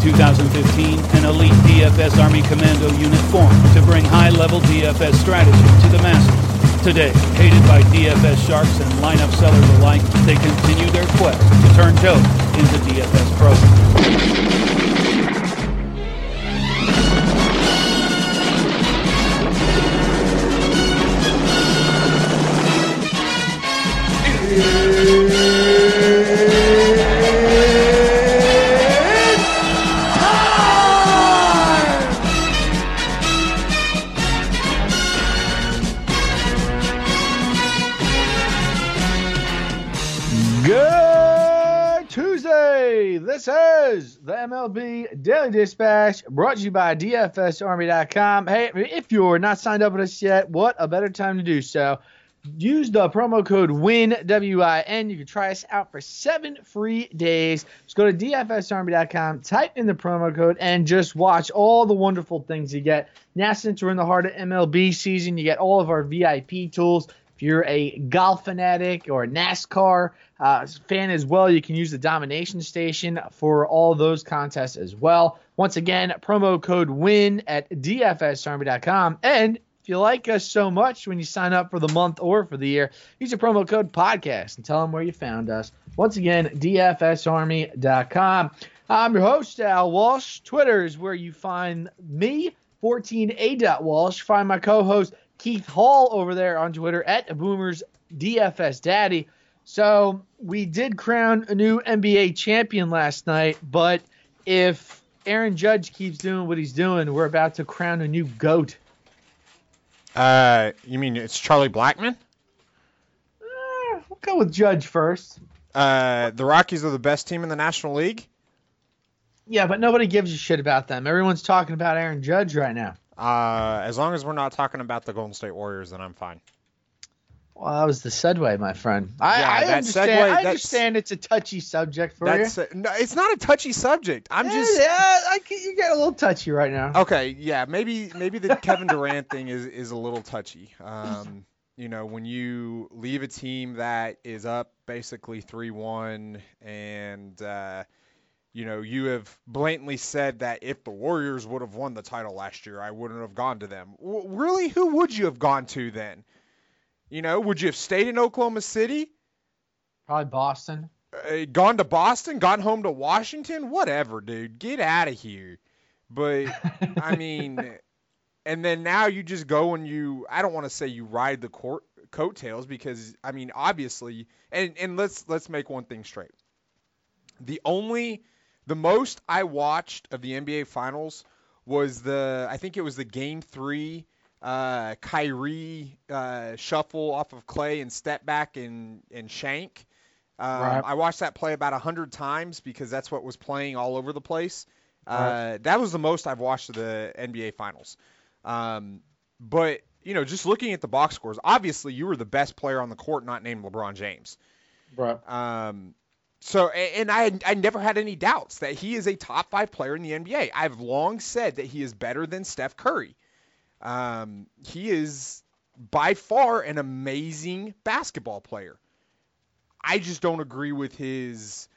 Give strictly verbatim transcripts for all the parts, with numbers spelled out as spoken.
two thousand fifteen, an elite D F S Army Commando unit formed to bring high-level D F S strategy to the masses. Today, hated by D F S sharks and lineup sellers alike, they continue their quest to turn Joe into D F S pros. This is the M L B Daily Dispatch, brought to you by D F S Army dot com. Hey, if you're not signed up with us yet, what a better time to do so. Use the promo code WIN, W I N. You can try us out for seven free days. Just go to D F S Army dot com, type in the promo code, and just watch all the wonderful things you get. Now, since we're in the heart of M L B season, you get all of our V I P tools. If you're a golf fanatic or a NASCAR uh, fan as well, you can use the Domination Station for all those contests as well. Once again, promo code WIN at D F S Army dot com. And if you like us so much when you sign up for the month or for the year, use the promo code podcast and tell them where you found us. Once again, D F S Army dot com. I'm your host, Al Walsh. Twitter is where you find me, fourteen A Walsh. Find my co-host, Keith Hall, over there on Twitter at Boomers D F S Daddy. So we did crown a new N B A champion last night, but if Aaron Judge keeps doing what he's doing, we're about to crown a new GOAT. Uh, you mean it's Charlie Blackmon? Uh, we'll go with Judge first. Uh, the Rockies are the best team in the National League? Yeah, but nobody gives a shit about them. Everyone's talking about Aaron Judge right now. Uh, as long as we're not talking about the Golden State Warriors, then I'm fine. Well, that was the segue, my friend. I, yeah, I that understand. segue, I understand it's a touchy subject for that's you. A, no, it's not a touchy subject. I'm yeah, just. Yeah, I, you get a little touchy right now. Okay, yeah, maybe maybe the Kevin Durant thing is, is a little touchy. Um, you know, when you leave a team that is up basically three one and. Uh, You know, you have blatantly said that if the Warriors would have won the title last year, I wouldn't have gone to them. W- really, who would you have gone to then? You know, would you have stayed in Oklahoma City? Probably Boston. Uh, gone to Boston? Gone home to Washington? Whatever, dude. Get out of here. But, I mean, and then now you just go and you, I don't want to say you ride the court, coattails because, I mean, obviously, and, and let's let's make one thing straight. The only... The most I watched of the N B A Finals was the, I think it was the Game Three, uh, Kyrie uh, shuffle off of Clay and step back and and shank. Um, right. I watched that play about a hundred times because that's what was playing all over the place. Uh, right. That was the most I've watched of the N B A Finals. Um, but you know, just looking at the box scores, obviously you were the best player on the court, not named LeBron James. Right. Um. So, and I I never had any doubts that he is a top five player in the N B A. I've long said that he is better than Steph Curry. Um, he is by far an amazing basketball player. I just don't agree with his,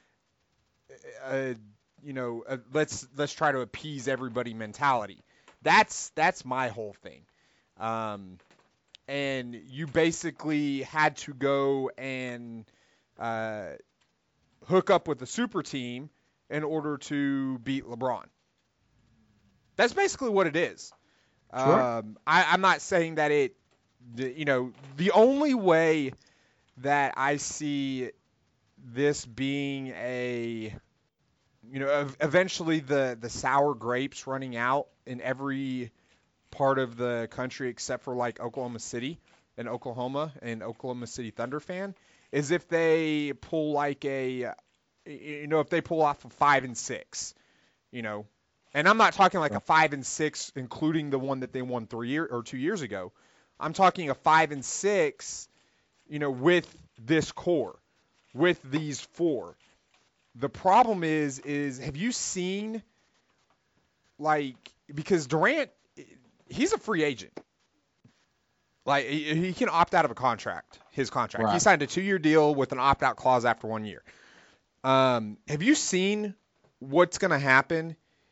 uh, you know, uh, let's let's try to appease everybody mentality. That's that's my whole thing. Um, and you basically had to go and. Uh, hook up with a super team in order to beat LeBron. That's basically what it is. Sure. Um, I, I'm not saying that it, the, you know, the only way that I see this being a, you know, eventually the, the sour grapes running out in every part of the country except for like Oklahoma City and Oklahoma and Oklahoma City Thunder fan, is if they pull like a, you know, if they pull off a five and six, you know, and I'm not talking like a five and six, including the one that they won three year or two years ago. I'm talking a five and six, you know, with this core, with these four. The problem is, is have you seen like, because Durant, he's a free agent. Like, he can opt out of a contract, his contract. Right. He signed a two-year deal with an opt-out clause after one year. Um, have you seen what's going to happen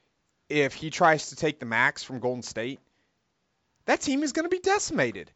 if he tries to take the max from Golden State, that team is going to be decimated.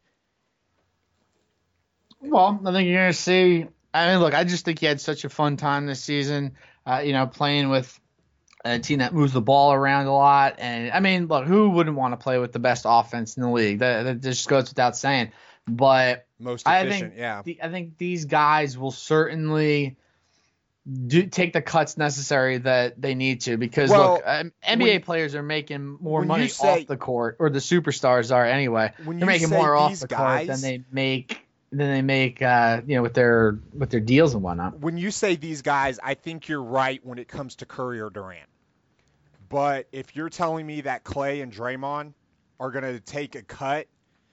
Well, I think you're going to see. I mean, look, I just think he had such a fun time this season, uh, you know, playing with a team that moves the ball around a lot. And, I mean, look, who wouldn't want to play with the best offense in the league? That, that just goes without saying. But Most I efficient, think, yeah. the, I think these guys will certainly do take the cuts necessary that they need to because, Well, look, um, N B A when- say, are making more when money you say- off the court, or the superstars are anyway. When They're you making say more off these the guys- court than they make than they make, uh, you know, with their with their deals and whatnot. When you say these guys, I think you're right when it comes to Curry or Durant. But if you're telling me that Clay and Draymond are going to take a cut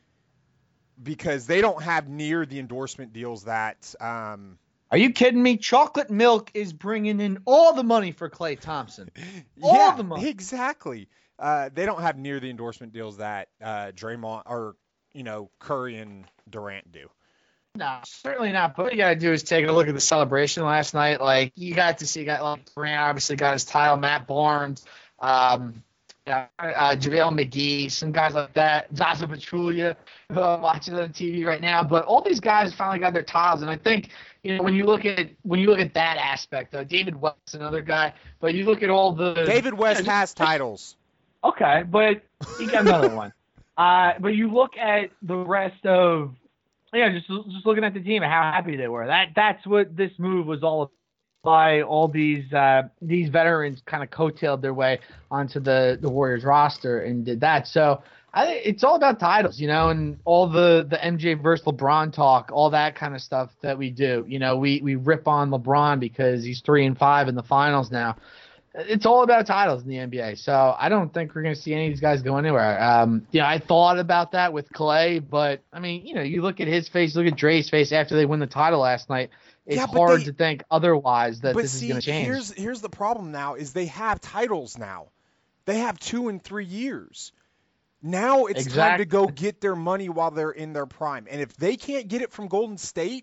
because they don't have near the endorsement deals that um, Are you kidding me? Chocolate Milk is bringing in all the money for Klay Thompson. All yeah, the money. Exactly. Uh, they don't have near the endorsement deals that uh, Draymond or, you know, Curry and Durant do. No, certainly not. But what you got to do is take a look at the celebration last night. Like, you got to see a guy like Durant obviously got his title, Matt Barnes, um, uh, uh, JaVale McGee, some guys like that, Zaza Pachulia, who I'm watching on T V right now. But all these guys finally got their titles, and I think, you know, when you look at when you look at that aspect, though, David West, another guy, but you look at all the David West you know, has titles. Okay, but he got another one. Uh, but you look at the rest of, yeah, just just looking at the team and how happy they were. That that's what this move was all about. By all these uh, these veterans kind of coattailed their way onto the, the Warriors roster and did that. So I think it's all about titles, you know, and all the, the M J versus LeBron talk, all that kind of stuff that we do. You know, we, we rip on LeBron because he's three and five in the finals now. It's all about titles in the N B A. So I don't think we're going to see any of these guys go anywhere. Um, you know, I thought about that with Clay, but I mean, you know, you look at his face, look at Dre's face after they win the title last night. It's Yeah, but hard they- to think otherwise that But this see, is going to change. here's here's the problem now is they have titles now. They have two and three years. Now it's time Exactly. to go get their money while they're in their prime. And if they can't get it from Golden State,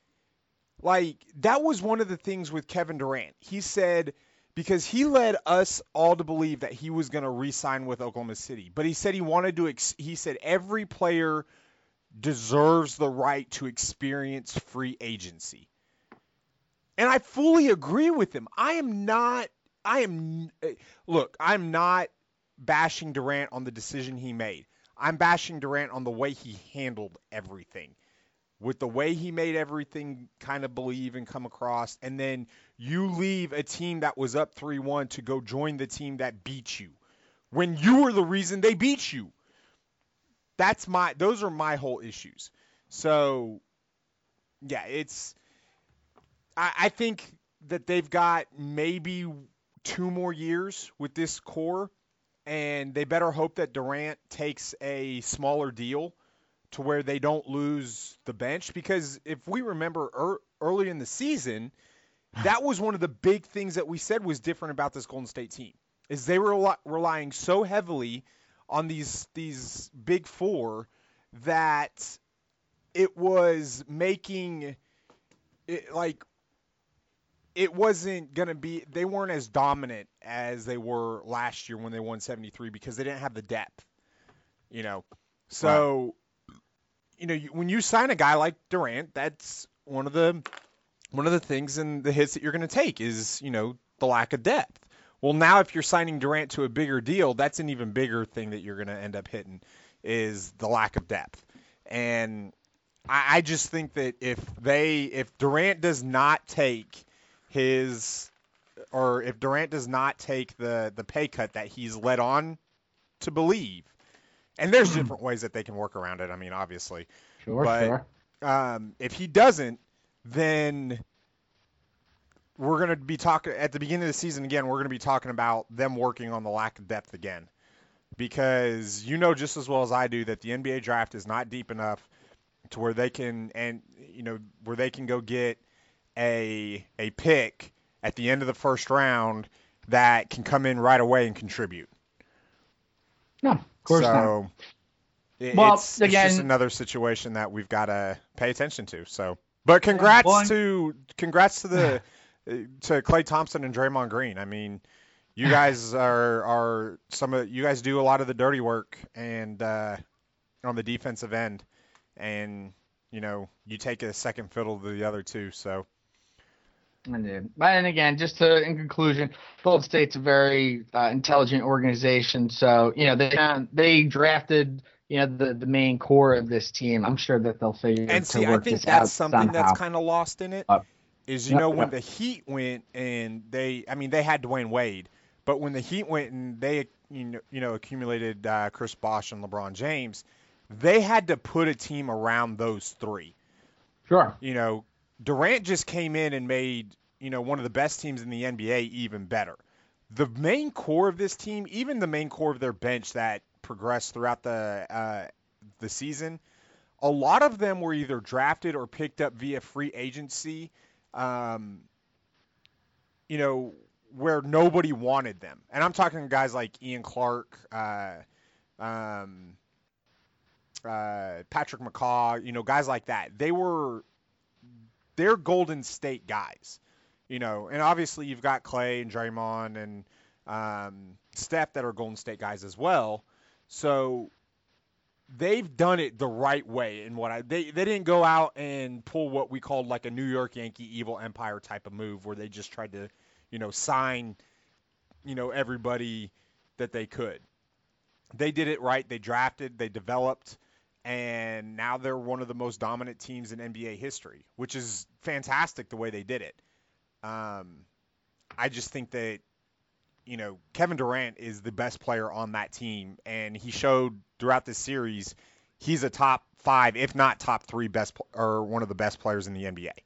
like that was one of the things with Kevin Durant. He said because he led us all to believe that he was going to re-sign with Oklahoma City, but he said he wanted to. Ex- he said every player deserves the right to experience free agency. And I fully agree with him. I am not, I am, look, I'm not bashing Durant on the decision he made. I'm bashing Durant on the way he handled everything. With the way he made everything kind of believe and come across, and then you leave a team that was up three one to go join the team that beat you. When you were the reason they beat you. That's my, those are my whole issues. So, yeah, it's, I, I think that they've got maybe two more years with this core, and they better hope that Durant takes a smaller deal to where they don't lose the bench. Because if we remember er, early in the season, that was one of the big things that we said was different about this Golden State team, is they were rel- relying so heavily on these these big four that it was making it like it wasn't going to be, they weren't as dominant as they were last year when they won seventy-three because they didn't have the depth, you know. So, right. you know, when you sign a guy like Durant, that's one of the one of the things and the hits that you're going to take is, you know, the lack of depth. Well, now if you're signing Durant to a bigger deal, that's an even bigger thing that you're going to end up hitting is the lack of depth. And I, I just think that if they, if Durant does not take his, or if Durant does not take the, the pay cut that he's led on to believe, and there's different ways that they can work around it. I mean, obviously, Sure, but, sure. Um, if he doesn't, then we're going to be talking at the beginning of the season again. We're going to be talking about them working on the lack of depth again, because you know just as well as I do that the N B A draft is not deep enough to where they can, and you know, where they can go get a a pick at the end of the first round that can come in right away and contribute. No, of course so, not. It, Well, it's, again- it's just another situation that we've got to pay attention to. So, but congrats Well, to congrats to the to Klay Thompson and Draymond Green. I mean, you guys are are some of you guys do a lot of the dirty work and uh, on the defensive end, and you know you take a second fiddle to the other two. So I did. And again, just to, in conclusion, Golden State's a very uh, intelligent organization. So, you know, they they drafted, you know, the, the main core of this team. I'm sure that they'll figure and to see, I work think this that's out something somehow. that's kind of lost in it. Uh, Is you yep, know when yep. the Heat went and they, I mean, they had Dwayne Wade, but when the Heat went and they, you know, you know accumulated uh, Chris Bosh and LeBron James, they had to put a team around those three. Sure. You know, Durant just came in and made, you know, one of the best teams in the N B A even better. The main core of this team, even the main core of their bench that progressed throughout the uh, the season, a lot of them were either drafted or picked up via free agency, um, you know, where nobody wanted them. And I'm talking guys like Ian Clark, uh, um, uh, Patrick McCaw, you know, guys like that. They were, they're Golden State guys, you know, and obviously you've got Clay and Draymond and um, Steph that are Golden State guys as well. So they've done it the right way. And what I they they didn't go out and pull what we called like a New York Yankee evil empire type of move where they just tried to, you know, sign, you know, everybody that they could. They did it right. They drafted, they developed, and now they're one of the most dominant teams in N B A history, which is fantastic the way they did it. Um, I just think that, you know, Kevin Durant is the best player on that team, and he showed throughout this series he's a top five, if not top three best, or one of the best players in the N B A.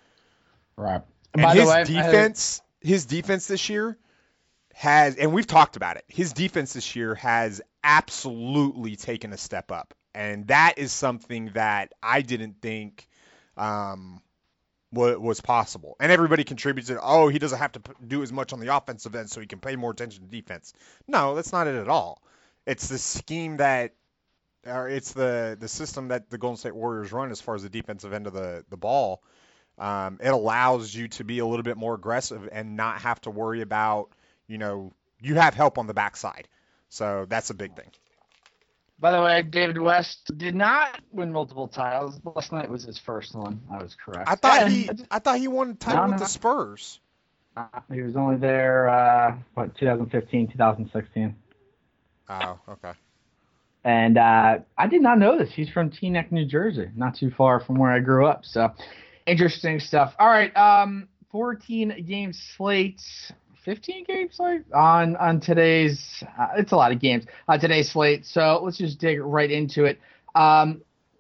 Right. And By his the way, defense, his defense this year has, and we've talked about it, his defense this year has absolutely taken a step up. And that is something that I didn't think um, was, was possible. And everybody contributes it. Oh, he doesn't have to p- do as much on the offensive end so he can pay more attention to defense. No, that's not it at all. It's the scheme that, or it's the, the system that the Golden State Warriors run as far as the defensive end of the, the ball. Um, it allows you to be a little bit more aggressive and not have to worry about, you know, you have help on the backside. So that's a big thing. By the way, David West did not win multiple titles. Last night was his first one. I was correct. I thought And he, I thought he won a title No, with no. the Spurs. uh, he was only there, uh, what, twenty fifteen, twenty sixteen. Oh, okay. And uh, I did not know this. He's from Teaneck, New Jersey, not too far from where I grew up. So interesting stuff. All right, um, fourteen game slates. fifteen game slate on on today's uh, it's a lot of games on today's slate, so let's just dig right into it. Um,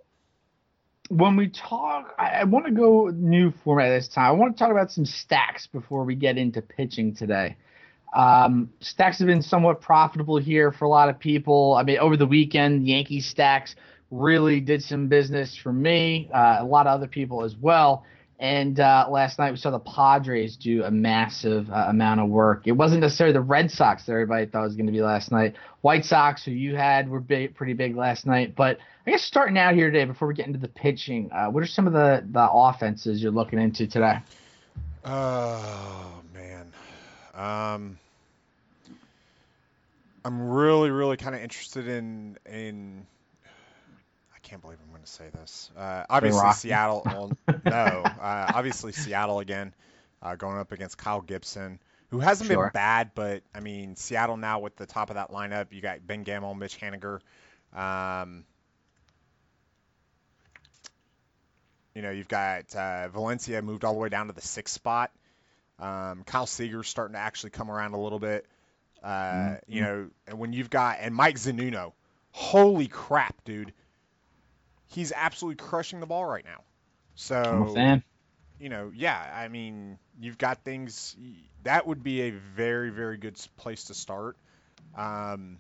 when we talk, I, I want to go new format this time. I want to talk about some stacks before we get into pitching today. Um, stacks have been somewhat profitable here for a lot of people. I mean, over the weekend, Yankee stacks really did some business for me, uh, a lot of other people as well. And uh, last night we saw the Padres do a massive uh, amount of work. It wasn't necessarily the Red Sox that everybody thought was going to be last night. White Sox, who you had, were big, pretty big last night. But I guess starting out here today, before we get into the pitching, uh, what are some of the, the offenses you're looking into today? Oh, man. Um, I'm really, really kind of interested in in. I can't believe I'm going to say this. Uh, obviously, Rocky. Seattle. Well, no, uh, obviously Seattle again, uh, going up against Kyle Gibson, who hasn't Sure. been bad, but I mean Seattle now with the top of that lineup. You got Ben Gamel, Mitch Haniger. Um, you know, you've got uh, Valencia moved all the way down to the sixth spot. Um, Kyle Seager's starting to actually come around a little bit. Uh, Mm-hmm. You know, and when you've got and Mike Zunino, holy crap, dude. He's absolutely crushing the ball right now. I'm a So, fan. you know, yeah, I mean, you've got things that would be a very, very good s- place to start. Um,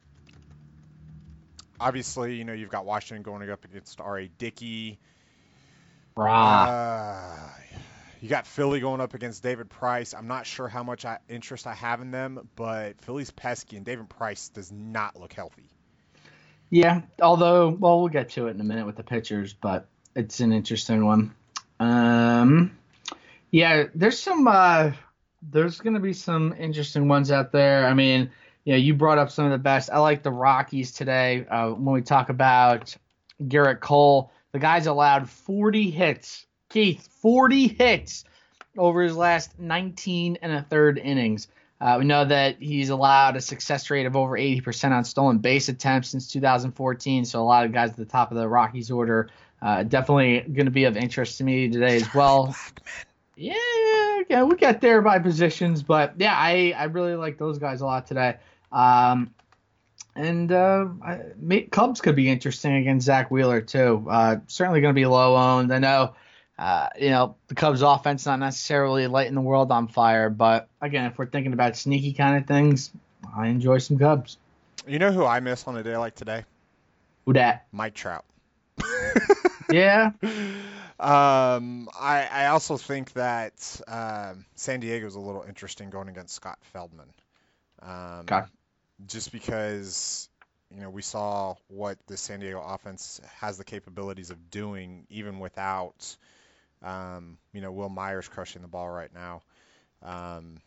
obviously, you know, you've got Washington going up against R A. Dickey. Rah. Uh, you got Philly going up against David Price. I'm not sure how much I, interest I have in them, but Philly's pesky, and David Price does not look healthy. Yeah, although, well, we'll get to it in a minute with the pitchers, but it's an interesting one. Um, yeah, there's some uh, there's going to be some interesting ones out there. I mean, you know, you brought up some of the best. I like the Rockies today. Uh, when we talk about Garrett Cole, the guy's allowed forty hits. Keith, forty hits over his last nineteen and a third innings. Uh, we know that he's allowed a success rate of over eighty percent on stolen base attempts since two thousand fourteen. So a lot of guys at the top of the Rockies order, uh, definitely going to be of interest to me today as well. Yeah, yeah, we got there by positions, but yeah, I, I really like those guys a lot today. Um, and uh, I, may, Cubs could be interesting against Zach Wheeler too. Uh, certainly going to be low owned. I know. Uh, you know, the Cubs offense not necessarily lighting the world on fire, but again, if we're thinking about sneaky kind of things, I enjoy some Cubs. You know who I miss on a day like today? Who dat? Mike Trout. Yeah. Um, I, I also think that um, San Diego's a little interesting going against Scott Feldman. Um, Okay. Just because, you know, we saw what the San Diego offense has the capabilities of doing even without, um, you know, Will Myers crushing the ball right now. Um,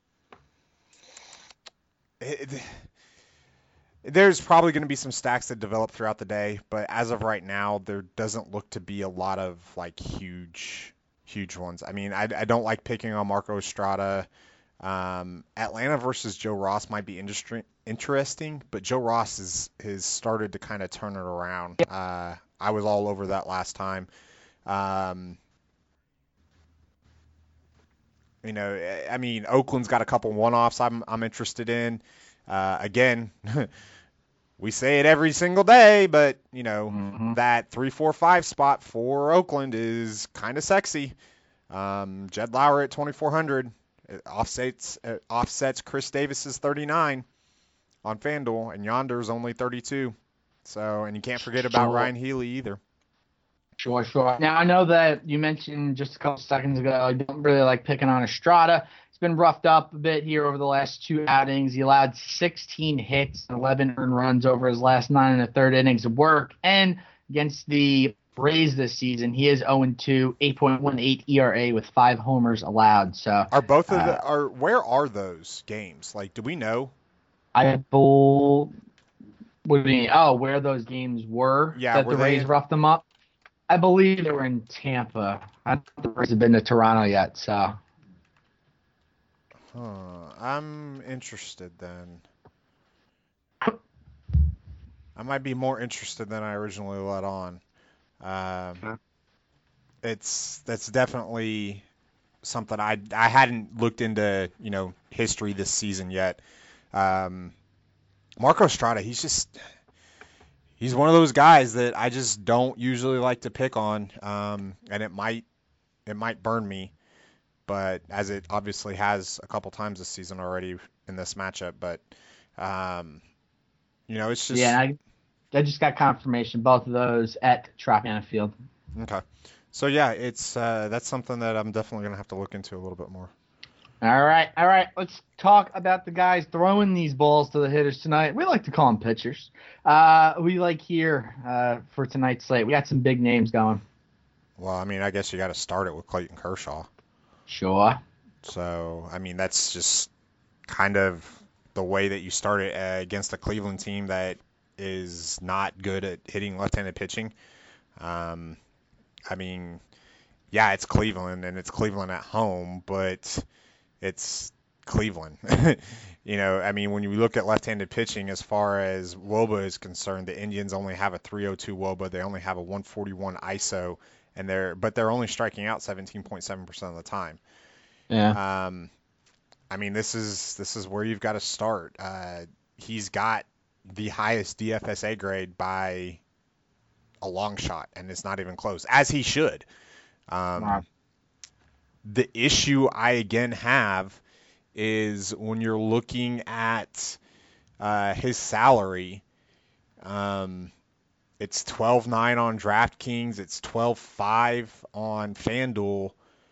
it, it, there's probably going to be some stacks that develop throughout the day, but as of right now, there doesn't look to be a lot of like huge, huge ones. I mean, I, I don't like picking on Marco Estrada. Um, Atlanta versus Joe Ross might be industry, interesting, but Joe Ross is, has started to kind of turn it around. Uh, I was all over that last time. Um, you know, I mean, Oakland's got a couple one-offs I'm, I'm interested in. Uh, again, we say it every single day, but, you know, Mm-hmm. that three four five spot for Oakland is kind of sexy. Um, Jed Lauer at twenty-four hundred. It offsets, it offsets Chris Davis's thirty-nine on FanDuel, and Yonder's only thirty-two. So, and you can't forget about Sure. Ryan Healy either. Sure, sure. Now, I know that you mentioned just a couple seconds ago, I don't really like picking on Estrada. He's been roughed up a bit here over the last two outings. He allowed sixteen hits and eleven earned runs over his last nine and a third innings of work. And against the Rays this season, he is oh and two, eight point one eight E R A with five homers allowed. So Are both of uh, the, are, where are those games? Like, do we know? I bull. What do you mean? Oh, where those games were Yeah, that were the they Rays in- roughed them up? I believe they were in Tampa. I don't think the Rays have been to Toronto yet, so. Huh, I'm interested then. I might be more interested than I originally let on. Um, Okay. It's that's definitely something I I hadn't looked into, you know, history this season yet. Um, Marco Estrada, he's just he's one of those guys that I just don't usually like to pick on, um, and it might it might burn me, but as it obviously has a couple times this season already in this matchup. But um, you know, it's just Yeah, and I, I just got confirmation, both of those at Tropicana Field. okay. So yeah, it's uh, that's something that I'm definitely gonna have to look into a little bit more. All right, all right. Let's talk about the guys throwing these balls to the hitters tonight. We like to call them pitchers. Uh, we like here uh, for tonight's slate. We got some big names going. Well, I mean, I guess you got to start it with Clayton Kershaw. Sure. So, I mean, that's just kind of the way that you start it uh, against a Cleveland team that is not good at hitting left-handed pitching. Um, I mean, yeah, it's Cleveland, and it's Cleveland at home, but it's Cleveland. You know, I mean, when you look at left-handed pitching, as far as WOBA is concerned, the Indians only have a three oh two WOBA. They only have a one forty-one I S O, and they're but they're only striking out seventeen point seven percent of the time. Yeah. Um, I mean, this is this is where you've got to start. Uh, he's got the highest D F S A grade by a long shot, and it's not even close, as he should. Um, Wow. The issue I again have is when you're looking at uh, his salary. Um, it's twelve nine on DraftKings. It's twelve five on FanDuel.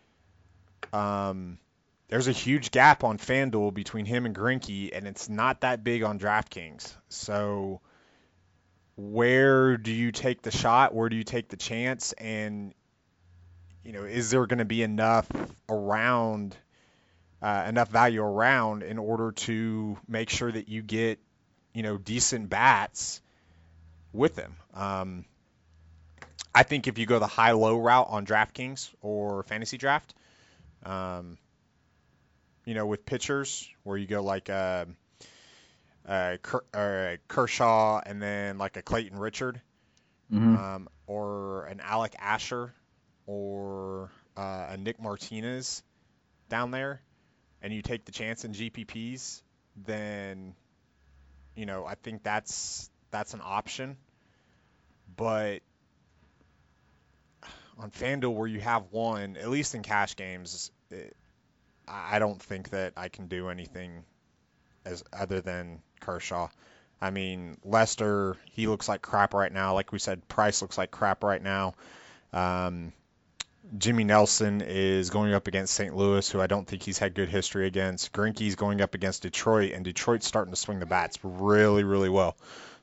Um, there's a huge gap on FanDuel between him and Greinke, and it's not that big on DraftKings. So where do you take the shot? Where do you take the chance? And, you know, is there going to be enough around uh, enough value around in order to make sure that you get, you know, decent bats with them. Um, I think if you go the high-low route on DraftKings or Fantasy Draft, um, you know, with pitchers, where you go like a, a, a Kershaw and then like a Clayton Richard, Mm-hmm. um, or an Alec Asher, or uh, a Nick Martinez down there, and you take the chance in G P Ps, then, you know, I think that's that's an option. But on FanDuel, where you have one, at least in cash games, it, I don't think that I can do anything as other than Kershaw. I mean, Lester, he looks like crap right now. Like we said, Price looks like crap right now. Um, Jimmy Nelson is going up against Saint Louis, who I don't think he's had good history against. Greinke's going up against Detroit, and Detroit's starting to swing the bats really, really well.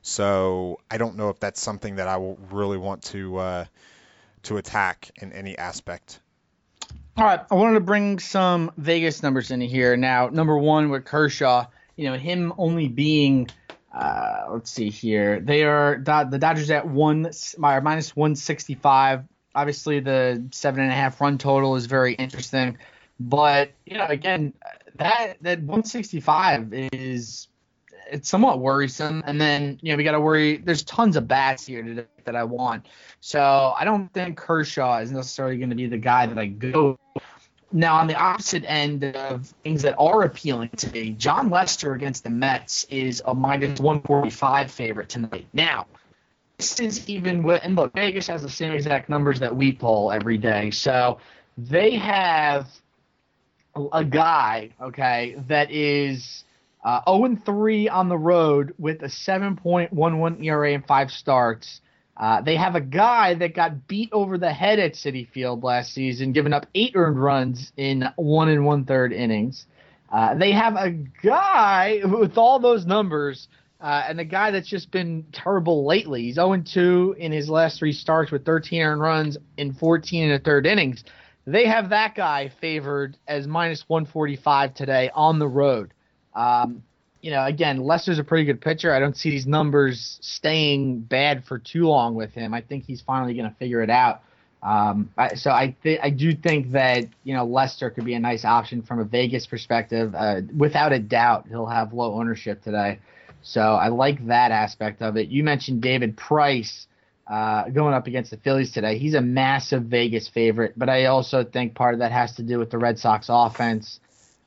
So I don't know if that's something that I will really want to uh, to attack in any aspect. All right, I wanted to bring some Vegas numbers in here. Now, number one with Kershaw, you know, him only being, uh, let's see here, they are the Dodgers at one minus one sixty-five. Obviously, the seven and a half run total is very interesting, but you know, again, that that one sixty-five is it's somewhat worrisome. And then you know we got to worry. There's tons of bats here today that I want, so I don't think Kershaw is necessarily going to be the guy that I go. Now, on the opposite end of things that are appealing to me, John Lester against the Mets is a minus one forty-five favorite tonight. Now, this is even with, and look, Vegas has the same exact numbers that we pull every day. So they have a, a guy, okay, that is uh, oh and three on the road with a seven point one one E R A and five starts. Uh, they have a guy that got beat over the head at Citi Field last season, giving up eight earned runs in one and one third innings. Uh, they have a guy with all those numbers, uh, and a guy that's just been terrible lately. He's oh and two in his last three starts with thirteen earned runs in fourteen and a third innings. They have that guy favored as minus one forty-five today on the road. Um, You know, again, Lester's a pretty good pitcher. I don't see these numbers staying bad for too long with him. I think he's finally going to figure it out. Um, I, so I th- I do think that, you know, Lester could be a nice option from a Vegas perspective. Uh, without a doubt, he'll have low ownership today. So I like that aspect of it. You mentioned David Price uh, going up against the Phillies today. He's a massive Vegas favorite, but I also think part of that has to do with the Red Sox offense.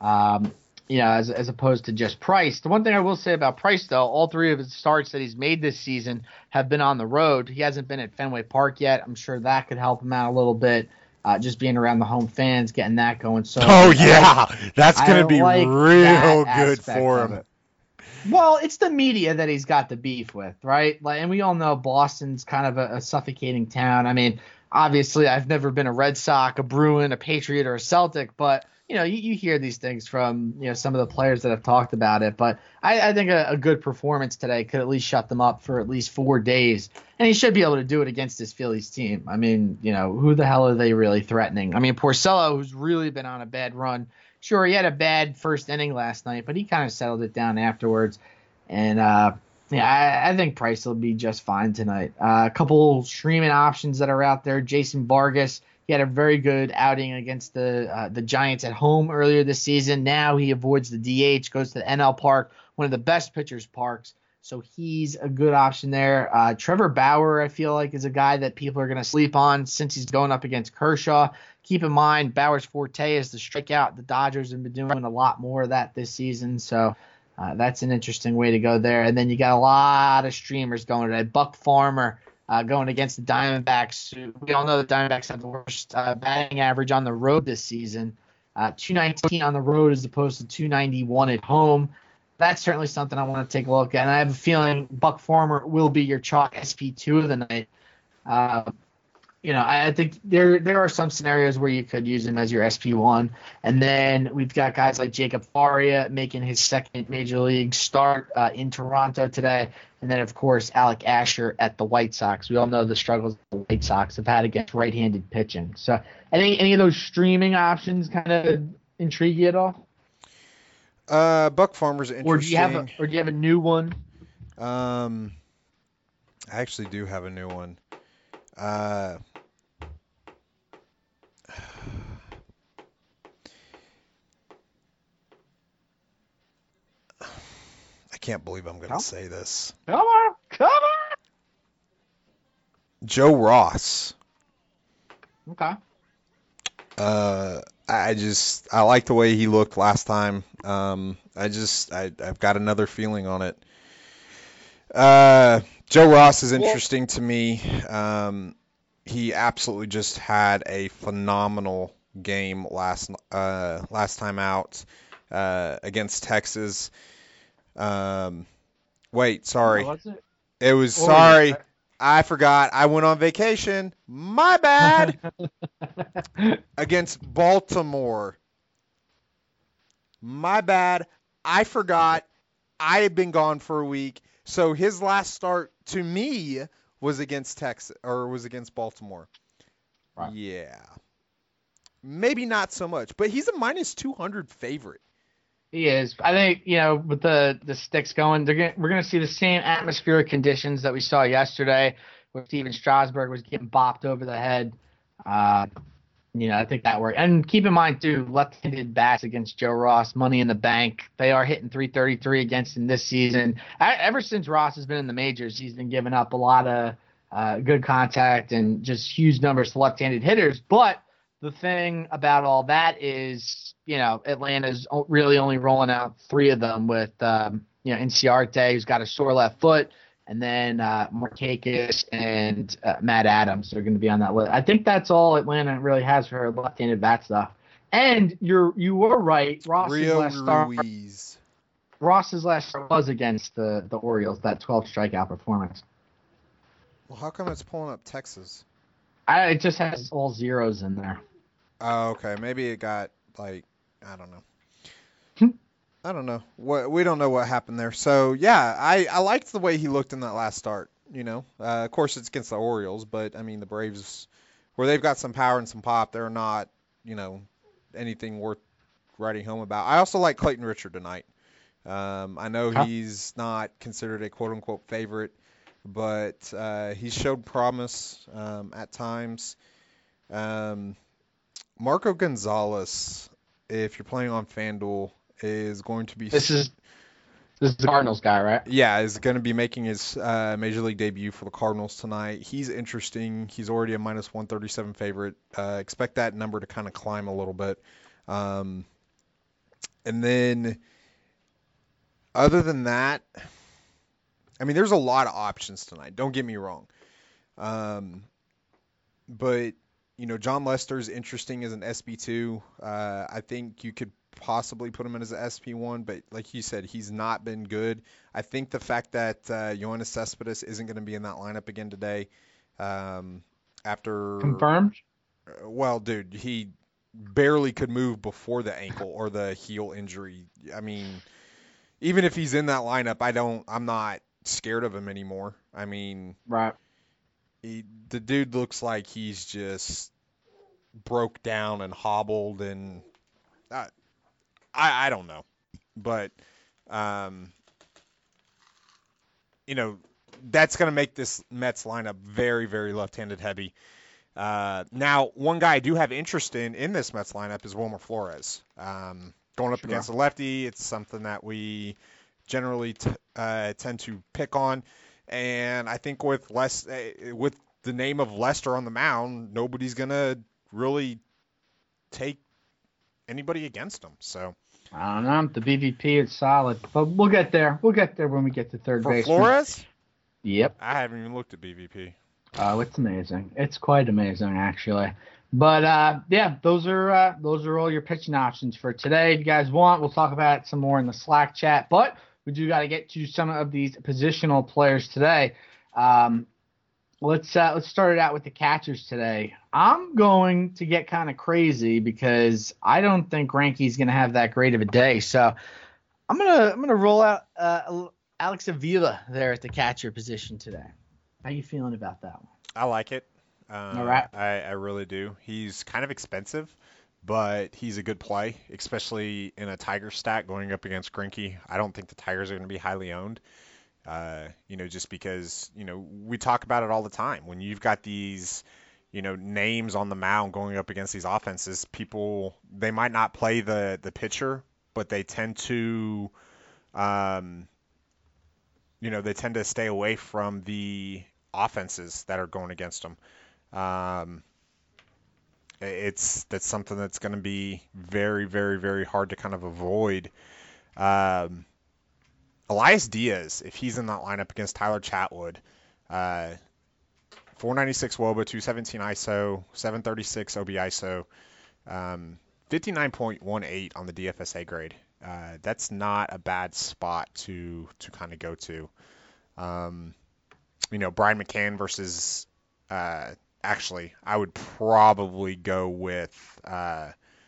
Um You know, as as opposed to just Price. The one thing I will say about Price, though, all three of his starts that he's made this season have been on the road. He hasn't been at Fenway Park yet. I'm sure that could help him out a little bit, uh, just being around the home fans, getting that going. So, oh, yeah, that's going to be like real good for him. Well, it's the media that he's got the beef with, right? Like, and we all know Boston's kind of a, a suffocating town. I mean, obviously, I've never been a Red Sox, a Bruin, a Patriot, or a Celtic, but you know, you, you hear these things from, you know, some of the players that have talked about it. But I, I think a, a good performance today could at least shut them up for at least four days. And he should be able to do it against this Phillies team. I mean, you know, who the hell are they really threatening? I mean, Porcello, who's really been on a bad run. Sure, he had a bad first inning last night, but he kind of settled it down afterwards. And, uh, yeah, I, I think Price will be just fine tonight. Uh, a couple streaming options that are out there. Jason Vargas. He had a very good outing against the uh, the Giants at home earlier this season. Now he avoids the D H, goes to the N L Park, one of the best pitchers' parks. So he's a good option there. Uh, Trevor Bauer, I feel like, is a guy that people are going to sleep on since he's going up against Kershaw. Keep in mind, Bauer's forte is the strikeout. The Dodgers have been doing a lot more of that this season. So uh, that's an interesting way to go there. And then you got a lot of streamers going today. Buck Farmer. Uh, going against the Diamondbacks. We all know the Diamondbacks have the worst uh, batting average on the road this season. Uh, two nineteen on the road as opposed to two ninety-one at home. That's certainly something I want to take a look at. And I have a feeling Buck Farmer will be your chalk S P two of the night. Uh, you know, I, I think there there are some scenarios where you could use him as your S P one. And then we've got guys like Jacob Faria making his second major league start uh, in Toronto today. And then, of course, Alec Asher at the White Sox. We all know the struggles the White Sox have had against right-handed pitching. So any any of those streaming options kind of intrigue you at all? Uh, Buck Farmer's interesting. Or do you have a, or do you have a new one? Um, I actually do have a new one. Uh, I can't believe I'm going to Oh. say this. Come on, come on. Joe Ross. Okay. Uh, I just I like the way he looked last time. Um, I just I I've got another feeling on it. Uh, Joe Ross is interesting to me. Um, he absolutely just had a phenomenal game last uh last time out uh against Texas. Um, wait, sorry, Oh, was it? it was Or- sorry. I forgot. I went on vacation. My bad. Against Baltimore. My bad. I forgot. I had been gone for a week. So his last start to me was against Texas or was against Baltimore. Right. Yeah. Maybe not so much, but he's a minus two hundred favorite. He is. I think, you know, with the, the sticks going, they're gonna, we're going to see the same atmospheric conditions that we saw yesterday where Steven Strasburg was getting bopped over the head. Uh, you know, I think that worked. And keep in mind, too, left-handed bats against Joe Ross, money in the bank. They are hitting three thirty-three against him this season. I, ever since Ross has been in the majors, he's been giving up a lot of uh, good contact and just huge numbers to left-handed hitters. But the thing about all that is, you know, Atlanta's really only rolling out three of them with, um, you know, Inciarte, who's got a sore left foot, and then uh, Markakis and uh, Matt Adams are going to be on that list. I think that's all Atlanta really has for her left-handed bat stuff. And you're you were right. Ross's Rio last start, Ruiz. Ross's last start was against the the Orioles. That twelve strikeout performance. Well, how come it's pulling up Texas? I, it just has all zeros in there. Oh, okay. Maybe it got like I don't know. Hmm. I don't know. What we don't know what happened there. So yeah, I I liked the way he looked in that last start. You know, uh, of course it's against the Orioles, but I mean the Braves, where they've got some power and some pop, they're not you know anything worth writing home about. I also like Clayton Richard tonight. Um, I know Huh? he's not considered a quote unquote favorite, but uh, he showed promise um, at times. Um, Marco Gonzalez, if you're playing on FanDuel, is going to be This is this is the Cardinals guy, right? yeah is going to be making his uh, major league debut for the Cardinals tonight. He's interesting. He's already a minus one thirty-seven favorite. Uh, expect that number to kind of climb a little bit. Um, and then other than that, I mean, there's a lot of options tonight. Don't get me wrong. Um, but you know, John Lester's interesting as an S P two. Uh, I think you could possibly put him in as an S P one, but like you said, he's not been good. I think the fact that uh, Yoenis Cespedes isn't going to be in that lineup again today, um, after Confirmed. uh, well, dude, he barely could move before the ankle or the heel injury. I mean, even if he's in that lineup, I don't, I'm not scared of him anymore. I mean, Right. he, the dude looks like he's just broke down and hobbled, and I, I, I don't know, but um, you know, that's going to make this Mets lineup very, very left-handed heavy. Uh, now, one guy I do have interest in in this Mets lineup is Wilmer Flores. Um, going up Sure. against a lefty, it's something that we generally t- uh, tend to pick on. And I think with less, uh, with the name of Lester on the mound, nobody's gonna really take anybody against him. So I don't know. The B V P is solid, but we'll get there. We'll get there when we get to third for base. Flores, Yep. I haven't even looked at B V P. Oh, it's amazing. It's quite amazing, actually. But uh, yeah, those are uh, those are all your pitching options for today. If you guys want, we'll talk about it some more in the Slack chat. But we do got to get to some of these positional players today. Um, let's uh, let's start it out with the catchers today. I'm going to get kind of crazy because I don't think Greinke's going to have that great of a day. So I'm gonna I'm gonna roll out uh, Alex Avila there at the catcher position today. How you feeling about that one? I like it. Uh, All right. I, I really do. He's kind of expensive, but he's a good play, especially in a Tiger stack going up against Greinke. I don't think the Tigers are going to be highly owned. Uh, you know, just because, you know, we talk about it all the time. When you've got these, you know, names on the mound going up against these offenses, people, they might not play the, the pitcher, but they tend to, um, you know, they tend to stay away from the offenses that are going against them. Um, it's, that's something that's going to be very, very, very hard to kind of avoid. Um, Elias Diaz, if he's in that lineup against Tyler Chatwood, uh, four ninety-six W O B A, two seventeen I S O, seven thirty-six O B I S O, um, fifty-nine point one eight on the D F S A grade. Uh, that's not a bad spot to to kind of go to. Um, you know, Brian McCann versus, uh, actually, I would probably go with, uh,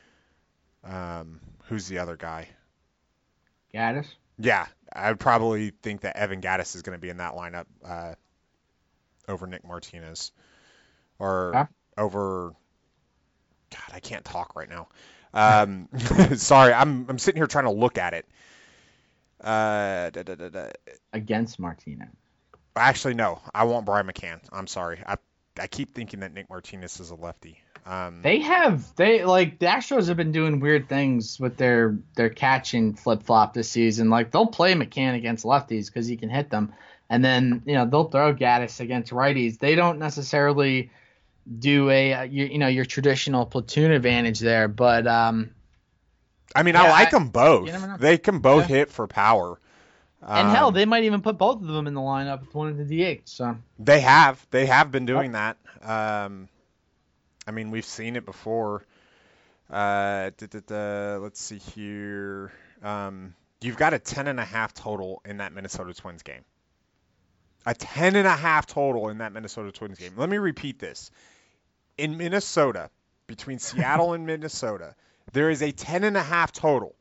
um, who's the other guy? Gaddis? Yeah, I would probably think that Evan Gattis is going to be in that lineup uh, over Nick Martinez. Or huh? over... God, I can't talk right now. Um, sorry, I'm I'm sitting here trying to look at it. Uh, da, da, da, da. Against Martinez. Actually, no. I want Brian McCann. I'm sorry. I I keep thinking that Nick Martinez is a lefty. Um, They have they like the Astros have been doing weird things with their their catch and flip flop this season. Like they'll play McCann against lefties because he can hit them, and then you know they'll throw Gaddis against righties. They don't necessarily do a uh, you, you know your traditional platoon advantage there, but um, I mean, yeah, I like I, them both. You never know. They can both Yeah. hit for power. And hell, Um, they might even put both of them in the lineup with one of the D H. So They have. They have been doing that. Um, I mean, we've seen it before. Uh, da, da, da, let's see here. Um, you've got a ten and a half total in that Minnesota Twins game. A ten and a half total in that Minnesota Twins game. Let me repeat this. In Minnesota, between Seattle and Minnesota, there is a ten and a half total.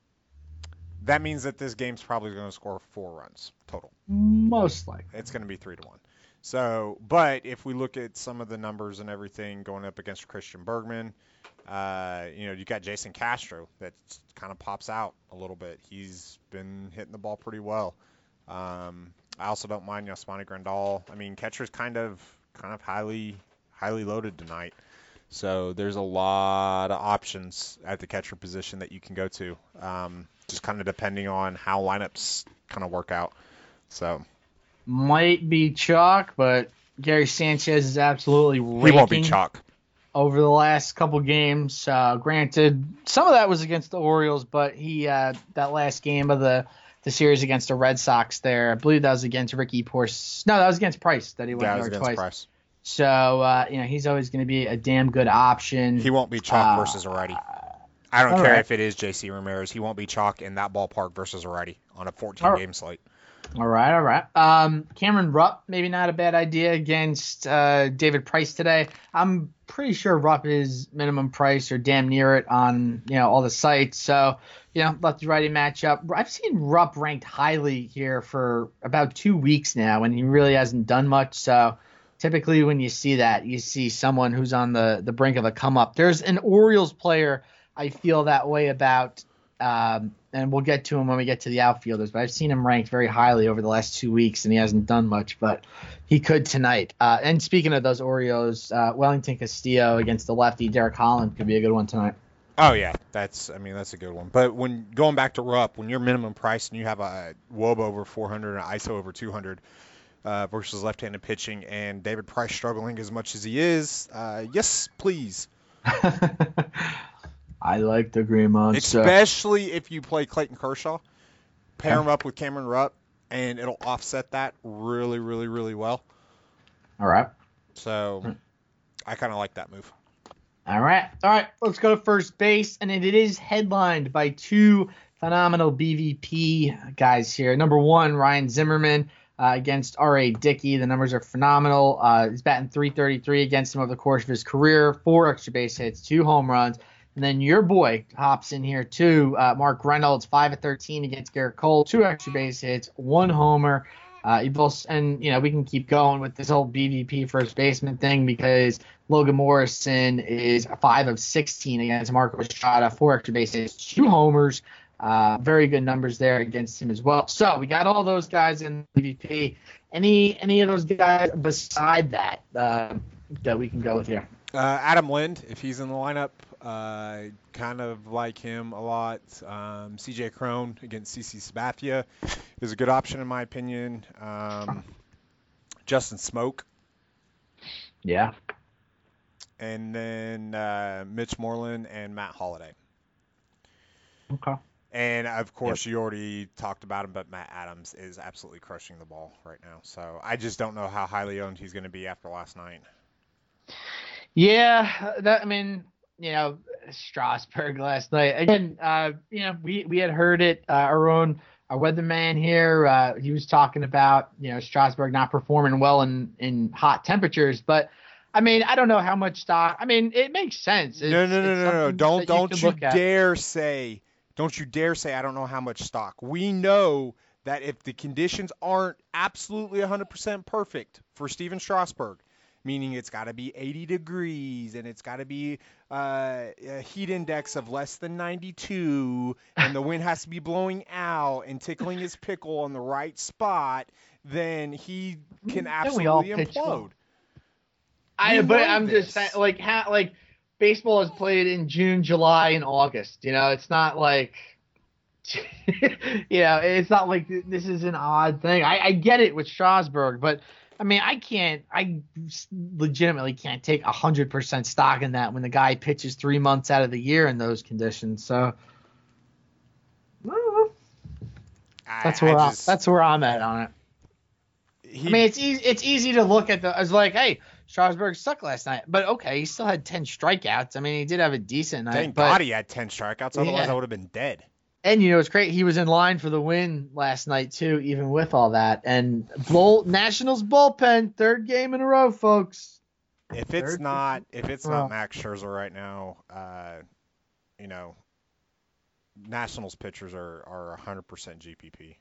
That means that this game's probably going to score four runs total. most likely. It's going to be three to one. So, but if we look at some of the numbers and everything going up against Christian Bergman, uh, you know, you got Jason Castro that kind of pops out a little bit. He's been hitting the ball pretty well. Um, I also don't mind Yasmani Grandal. I mean, catcher's kind of kind of highly highly loaded tonight. So there's a lot of options at the catcher position that you can go to. Um, just kind of depending on how lineups kind of work out. So. Might be chalk, but Gary Sanchez is absolutely raking He won't be chalk. over the last couple games. Uh, granted, some of that was against the Orioles, but he uh, that last game of the, the series against the Red Sox there, I believe that was against Ricky Porce. No, that was against Price that he went Yeah, it was yard against twice. Price. So uh, you know he's always going to be a damn good option. He won't be chalk Uh, versus a righty. I don't all care right. if it is J C Ramirez. He won't be chalk in that ballpark versus a righty on a All fourteen-game right. slate. All right, all right. Um, Cameron Rupp, maybe not a bad idea against uh, David Price today. I'm pretty sure Rupp is minimum price or damn near it on you know all the sites. So you know lefty righty matchup. I've seen Rupp ranked highly here for about two weeks now, and he really hasn't done much. So typically when you see that, you see someone who's on the the brink of a come up. There's an Orioles player I feel that way about. Um, and we'll get to him when we get to the outfielders, but I've seen him ranked very highly over the last two weeks, and he hasn't done much, but he could tonight. Uh, and speaking of those Orioles, uh, Wellington Castillo against the lefty Derek Holland could be a good one tonight. Oh yeah, that's I mean that's a good one. But when going back to Rupp, when you're minimum price and you have a W O B A over four hundred and an I S O over two hundred uh, versus left-handed pitching, and David Price struggling as much as he is, uh, yes, please. I like the Green Monster. Especially if you play Clayton Kershaw, pair him up with Cameron Rupp, and it'll offset that really, really, really well. All right. So I kind of like that move. All right. All right. Let's go to first base. And it is headlined by two phenomenal B V P guys here. Number one, Ryan Zimmerman uh, against R A. Dickey. The numbers are phenomenal. Uh, he's batting three thirty-three against him over the course of his career. Four extra base hits, two home runs. And then your boy hops in here too. Uh, Mark Reynolds, five of thirteen against Garrett Cole, two extra base hits, one homer. Uh, you both, and you know we can keep going with this whole B V P first baseman thing because Logan Morrison is five of sixteen against Marco Estrada, four extra bases, two homers, uh, very good numbers there against him as well. So we got all those guys in B V P. Any any of those guys beside that uh, that we can go with here? Uh, Adam Lind, if he's in the lineup, uh, kind of like him a lot. Um, C J Crone against C C Sabathia is a good option in my opinion. Um, Justin Smoke. Yeah. And then uh, Mitch Moreland and Matt Holliday. Okay. And, of course, yep. you already talked about him, but Matt Adams is absolutely crushing the ball right now. So I just don't know how highly owned he's going to be after last night. Yeah, that I mean, you know, Strasburg last night. Again, uh, you know, we, we had heard it. Uh, our own our weatherman here, uh, he was talking about, you know, Strasburg not performing well in, in hot temperatures. But, I mean, I don't know how much stock. I mean, it makes sense. It's, no, no, no, no, no. Don't, don't you, you dare say, don't you dare say I don't know how much stock. We know that if the conditions aren't absolutely one hundred percent perfect for Steven Strasburg, meaning it's got to be eighty degrees and it's got to be uh, a heat index of less than ninety-two and the wind has to be blowing out and tickling his pickle on the right spot, then he can absolutely implode. I, but I'm this. just saying, like, ha, like baseball is played in June, July, and August. You know, it's not like, you know, it's not like this is an odd thing. I, I get it with Strasburg, but I mean, I can't, I legitimately can't take one hundred percent stock in that when the guy pitches three months out of the year in those conditions. So that's where I, just, I'm, that's where I'm at on it. He, I mean, it's easy, it's easy to look at the, as like, hey, Strasburg sucked last night, but okay, he still had ten strikeouts. I mean, he did have a decent night. Thank but, God he had ten strikeouts, otherwise yeah. I would have been dead. And, you know, it's great. He was in line for the win last night, too, even with all that. And bull, Nationals bullpen, third game in a row, folks. If it's third not if it's not Max Scherzer right now, uh, you know, Nationals pitchers are, are one hundred percent G P P.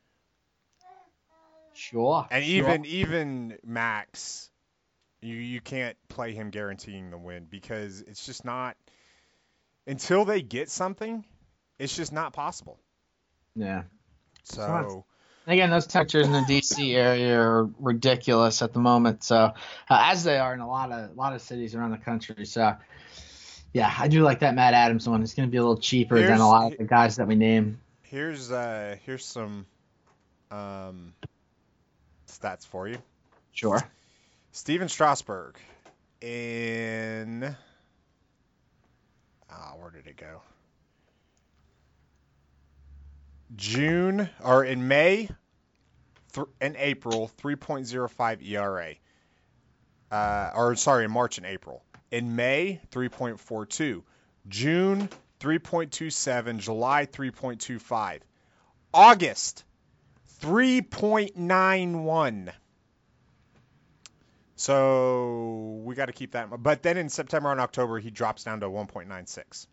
Sure. And sure. even even Max, you, you can't play him guaranteeing the win because it's just not – until they get something – it's just not possible. Yeah. So, again, those temperatures in the D C area are ridiculous at the moment. So, uh, as they are in a lot of a lot of cities around the country. So, yeah, I do like that Matt Adams one. It's going to be a little cheaper here's, than a lot of the guys that we name. Here's uh, here's some um, stats for you. Sure. Steven Strasburg in. Ah, oh, where did it go? June or in May th- and April, three point oh five E R A. Uh, or sorry, in March and April. In May, three point four two. June, three point two seven. July, three point two five. August, three point nine one. So we got to keep that in mind. But then in September and October, he drops down to one point nine six.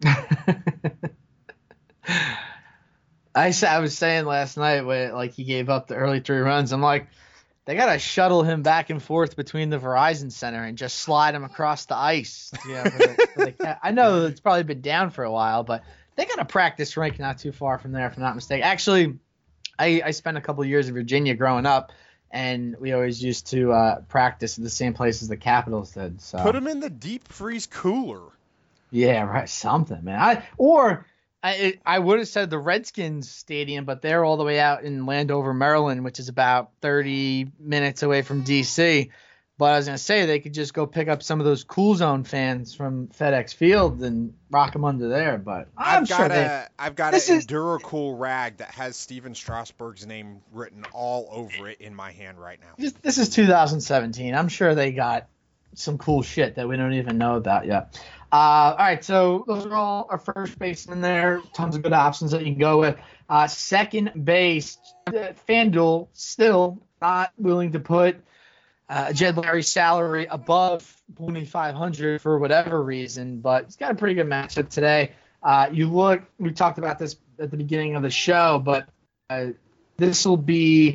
I, I was saying last night when like he gave up the early three runs, I'm like, they gotta shuttle him back and forth between the Verizon Center and just slide him across the ice. You know, for the, for the, I know it's probably been down for a while, but they got a practice rink not too far from there, if I'm not mistaken. Actually, I, I spent a couple of years in Virginia growing up, and we always used to uh, practice at the same place as the Capitals did. So put him in the deep freeze cooler. Yeah, right. Something, man. I or. I I would have said the Redskins stadium, but they're all the way out in Landover, Maryland, which is about thirty minutes away from D C. But I was going to say they could just go pick up some of those Cool Zone fans from FedEx Field and rock them under there. But I'm I've sure got they, a I've got an is, Enduracool rag that has Steven Strasburg's name written all over it in my hand right now. This, this is two thousand seventeen. I'm sure they got some cool shit that we don't even know about yet. Uh, all right, so those are all our first basemen there. Tons of good options that you can go with. Uh, second base, uh, FanDuel still not willing to put uh, Jed Larry's salary above twenty-five hundred for whatever reason, but he's got a pretty good matchup today. Uh, you look, we talked about this at the beginning of the show, but uh, this will be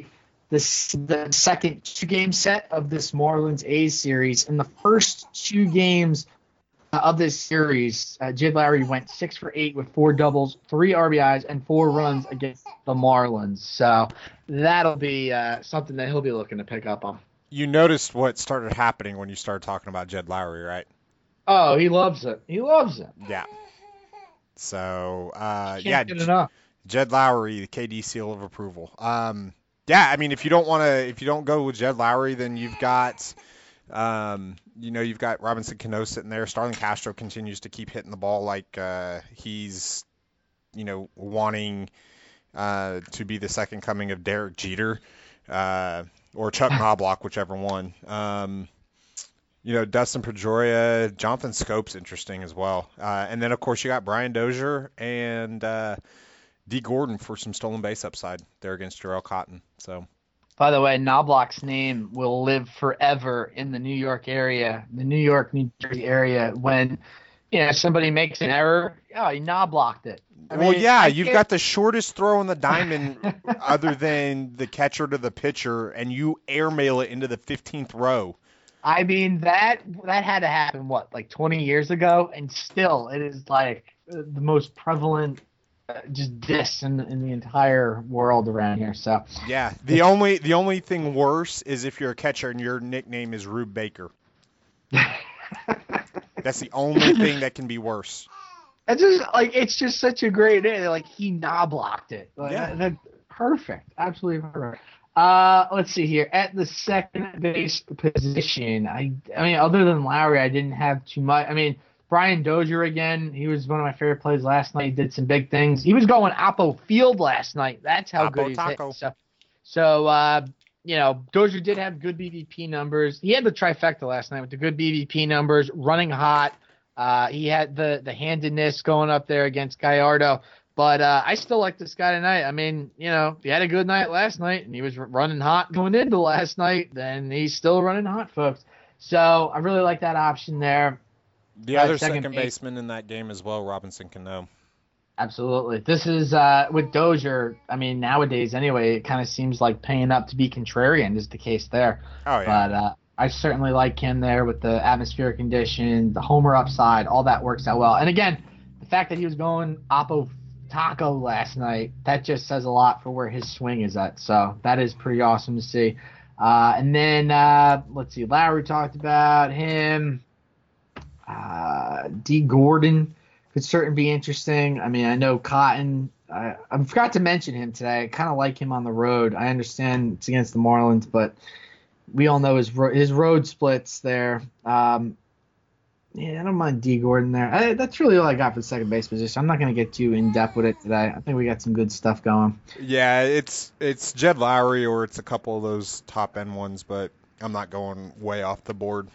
this the second two-game set of this Marlins A's series. In the first two games of this series, uh, Jed Lowry went six for eight with four doubles, three R B Is, and four runs against the Marlins. So that'll be uh, something that he'll be looking to pick up on. You noticed what started happening when you started talking about Jed Lowry, right? Oh, he loves it. He loves it. Yeah. So, uh, Can't yeah, get enough. Jed Lowry, the K D seal of approval. Um, yeah, I mean, if you don't want to, if you don't go with Jed Lowry, then you've got, um, you know, you've got Robinson Cano sitting there. Starlin Castro continues to keep hitting the ball like uh, he's, you know, wanting uh, to be the second coming of Derek Jeter uh, or Chuck Knobloch, whichever one. Um, you know, Dustin Pedroia, Jonathan Scope's interesting as well. Uh, and then, of course, you got Brian Dozier and uh, D. Gordon for some stolen base upside there against Jarrell Cotton. So, by the way, Knobloch's name will live forever in the New York area, the New York, New Jersey area. When you know somebody makes an error, oh, he Knoblocked it. I well, mean, yeah, I you've can't- got the shortest throw in the diamond other than the catcher to the pitcher, and you airmail it into the fifteenth row. I mean, that that had to happen, what, like twenty years ago? And still, it is like uh, the most prevalent uh, just diss in, in the entire world around here. So, Yeah, the only the only thing worse is if you're a catcher and your nickname is Rube Baker. That's the only thing that can be worse. it's just like it's just such a great day. Like, he Knoblocked it. Like, Yeah. that, that, perfect. Absolutely perfect. Uh, let's see here. At the second base position, I I mean, other than Lowry, I didn't have too much. I mean, Brian Dozier again. He was one of my favorite plays last night. He did some big things. He was going Oppo Field last night. That's how Oppo good he was Taco. hitting. So, so uh, you know, Dozier did have good B V P numbers. He had the trifecta last night with the good B V P numbers, running hot. Uh, he had the the handedness going up there against Gallardo. But uh, I still like this guy tonight. I mean, you know, he had a good night last night, and he was running hot going into last night. Then he's still running hot, folks. So I really like that option there. The Uh, other second second base. baseman in that game as well, Robinson Cano. Absolutely. This is uh, with Dozier. I mean, nowadays anyway, it kind of seems like paying up to be contrarian is the case there. Oh, yeah. But uh, I certainly like him there with the atmospheric condition, the homer upside, all that works out well. And again, the fact that he was going Oppo Taco last night, that just says a lot for where his swing is at. So that is pretty awesome to see. Uh, and then, uh, let's see, Lowry talked about him. Uh, D. Gordon could certainly be interesting. I mean, I know Cotton. I, I forgot to mention him today. I kind of like him on the road. I understand it's against the Marlins, but we all know his ro- his road splits there. Um, yeah, I don't mind D. Gordon there. I, that's really all I got for the second base position. I'm not going to get too in depth with it today. I think we got some good stuff going. Yeah, it's it's Jed Lowry or it's a couple of those top end ones, but I'm not going way off the board.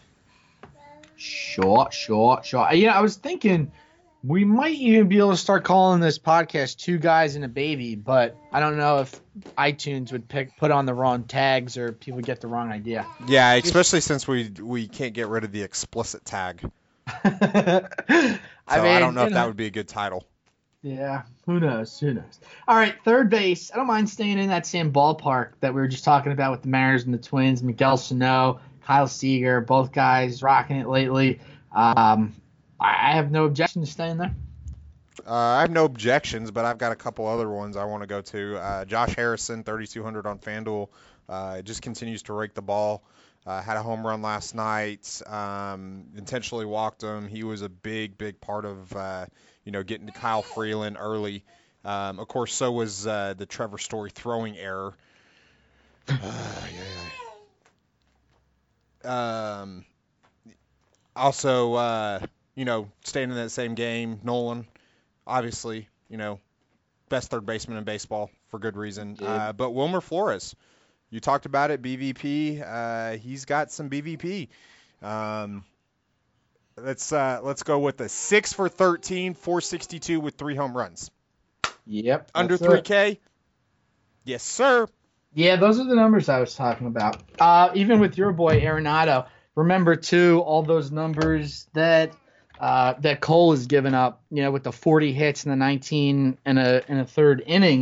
Sure, sure, sure. You know, I was thinking we might even be able to start calling this podcast Two Guys and a Baby, but I don't know if iTunes would pick put on the wrong tags or people get the wrong idea. Yeah, especially since we we can't get rid of the explicit tag. So I I, mean, don't know you if that would be a good title. Yeah, who knows? Who knows? All right, third base. I don't mind staying in that same ballpark that we were just talking about with the Mariners and the Twins. Miguel Sano, Kyle Seager, both guys rocking it lately. Um, I I have no objection to staying there. Uh, I have no objections, but I've got a couple other ones I want to go to. Uh, Josh Harrison, thirty-two hundred on FanDuel, uh, just continues to rake the ball. Uh, had a home run last night. Um, intentionally walked him. He was a big, big part of uh, you know getting to Kyle Freeland early. Um, of course, so was uh, the Trevor Story throwing error. Uh, yeah, yeah. Um, also, uh, you know, staying in that same game, Nolan. Obviously, you know, best third baseman in baseball for good reason. Uh, but Wilmer Flores, you talked about it, B V P. Uh, he's got some B V P. Um, let's uh, let's go with the six for thirteen, four sixty-two with three home runs. Yep. Under that's three it. K. Yes, sir. Yeah, those are the numbers I was talking about. Uh, even with your boy Arenado, remember too all those numbers that uh, that Cole has given up. You know, with the forty hits and the nineteen and a and a third innings.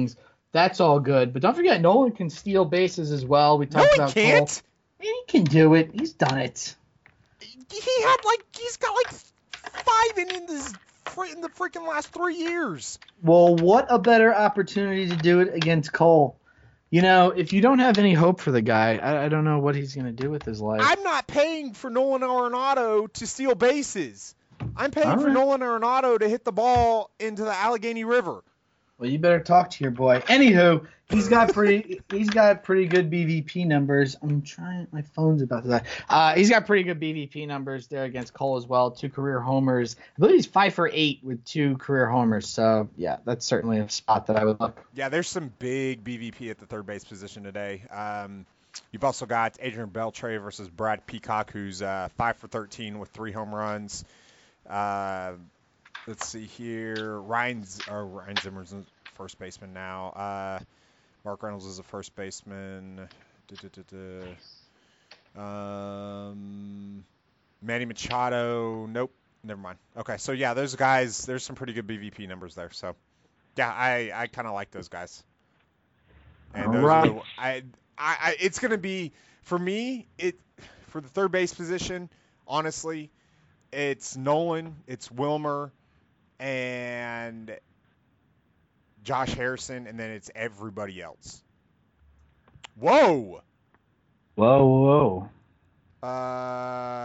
That's all good. But don't forget, Nolan can steal bases as well. We No, talked he about can't. Cole. He can do it. He's done it. He had like he's got like five innings in the freaking last three years. Well, what a better opportunity to do it against Cole. You know, if you don't have any hope for the guy, I, I don't know what he's going to do with his life. I'm not paying for Nolan Arenado to steal bases. I'm paying All for right. Nolan Arenado to hit the ball into the Allegheny River. Well, you better talk to your boy. Anywho, he's got pretty he's got pretty good B V P numbers. I'm trying my phone's about to die. Uh, he's got pretty good B V P numbers there against Cole as well. Two career homers. I believe he's five for eight with two career homers. So yeah, that's certainly a spot that I would look. Yeah, there's some big B V P at the third base position today. Um, you've also got Adrian Beltre versus Brad Peacock, who's uh, five for thirteen with three home runs. Uh, let's see here. Ryan's or Ryan Zimmer's a first baseman now. Uh, Mark Reynolds is a first baseman. Du-du-du-du. Um, Manny Machado. Nope. Never mind. Okay, so yeah, those guys. There's some pretty good B V P numbers there. So yeah, I, I kind of like those guys. And All those right. are the, I, I, I it's gonna be for me. It for the third base position. Honestly, it's Nolan, it's Wilmer, and Josh Harrison, and then it's everybody else. Whoa. Whoa, whoa. Uh,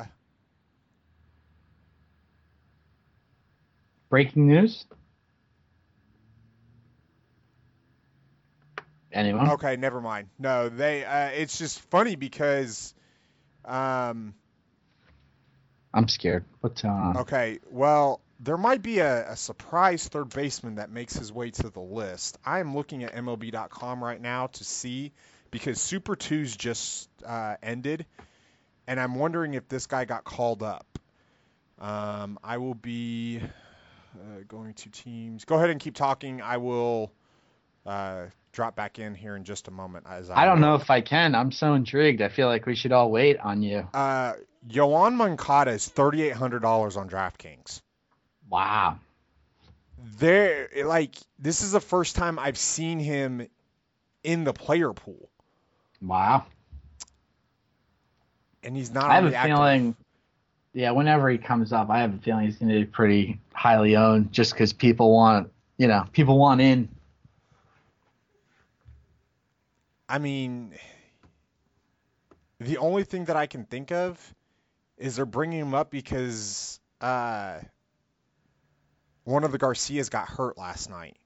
Breaking news. Anyone? okay, never mind. No, they. Uh, it's just funny because. Um. I'm scared. What's going on? Okay, well, there might be a, a surprise third baseman that makes his way to the list. I am looking at M L B dot com right now to see because Super Twos just uh, ended, and I'm wondering if this guy got called up. Um, I will be uh, going to teams. Go ahead and keep talking. I will uh, drop back in here in just a moment. As I, I don't know if I can. I'm so intrigued. I feel like we should all wait on you. Uh, Yoan Moncada is thirty-eight hundred dollars on DraftKings. Wow. There, like, this is the first time I've seen him in the player pool, Wow. and he's not. I have on a the active. feeling, yeah, whenever he comes up, I have a feeling he's going to be pretty highly owned just because people want, you know, people want in. I mean, the only thing that I can think of is they're bringing him up because uh, one of the Garcias got hurt last night.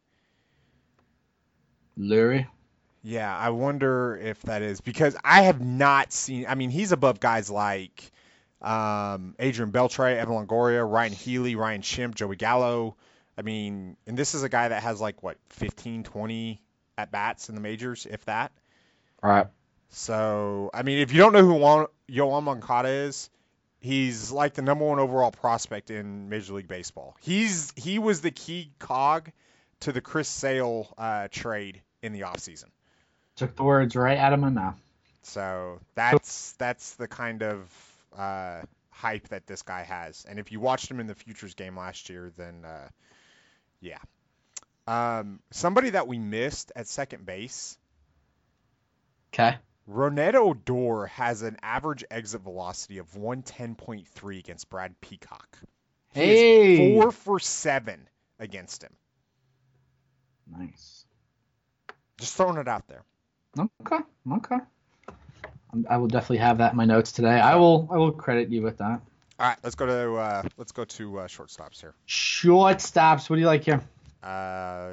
Lurie? Yeah, I wonder if that is because I have not seen. I mean, he's above guys like um, Adrian Beltre, Evan Longoria, Ryan Healy, Ryan Schimpf, Joey Gallo. I mean, and this is a guy that has like what fifteen, twenty at bats in the majors, if that. All right. So, I mean, if you don't know who Juan, Yoan Moncada is, he's like the number one overall prospect in Major League Baseball. He's he was the key cog to the Chris Sale uh, trade in the offseason. Took the words right out of my mouth. So that's that's the kind of uh, hype that this guy has. And if you watched him in the Futures game last year, then uh, yeah. Um, somebody that we missed at second base. Okay. Ronette Odor has an average exit velocity of one ten point three against Brad Peacock. He Hey. is four for seven against him. Nice. Just throwing it out there. Okay. Okay. Um, I will definitely have that in my notes today. I will. I will credit you with that. All right, let's go to uh, let's go to uh, shortstops here. Shortstops. What do you like here? Uh,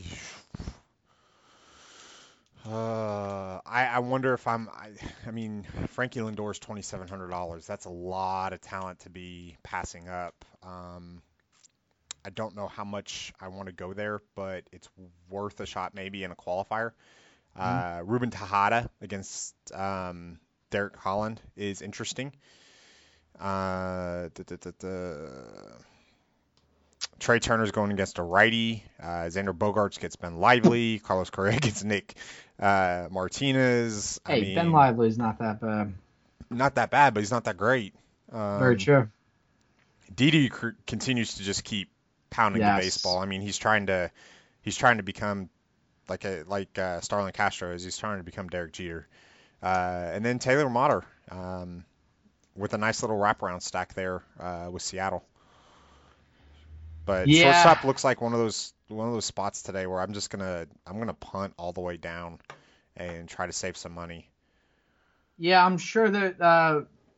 uh, I, I wonder if I'm. I, I mean, Frankie Lindor is twenty seven hundred dollars. That's a lot of talent to be passing up. Um, I don't know how much I want to go there, but it's worth a shot maybe in a qualifier. Uh, Ruben Tejada against um, Derek Holland is interesting. Uh, da, da, da, da. Trey Turner's going against a righty. Uh, Xander Bogaerts gets Ben Lively. Carlos Correa gets Nick uh, Martinez. Hey, I mean, Ben Lively's not that bad. not that bad, but he's not that great. Um, Very true. Didi c- continues to just keep pounding Yes. the baseball. I mean, he's trying to he's trying to become like a like uh, Starlin Castro is. He's trying to become Derek Jeter. Uh, and then Taylor Motter um, with a nice little wraparound stack there uh, with Seattle. But Yeah. shortstop looks like one of those one of those spots today where I'm just gonna I'm gonna punt all the way down and try to save some money. Yeah, I'm sure that. Uh,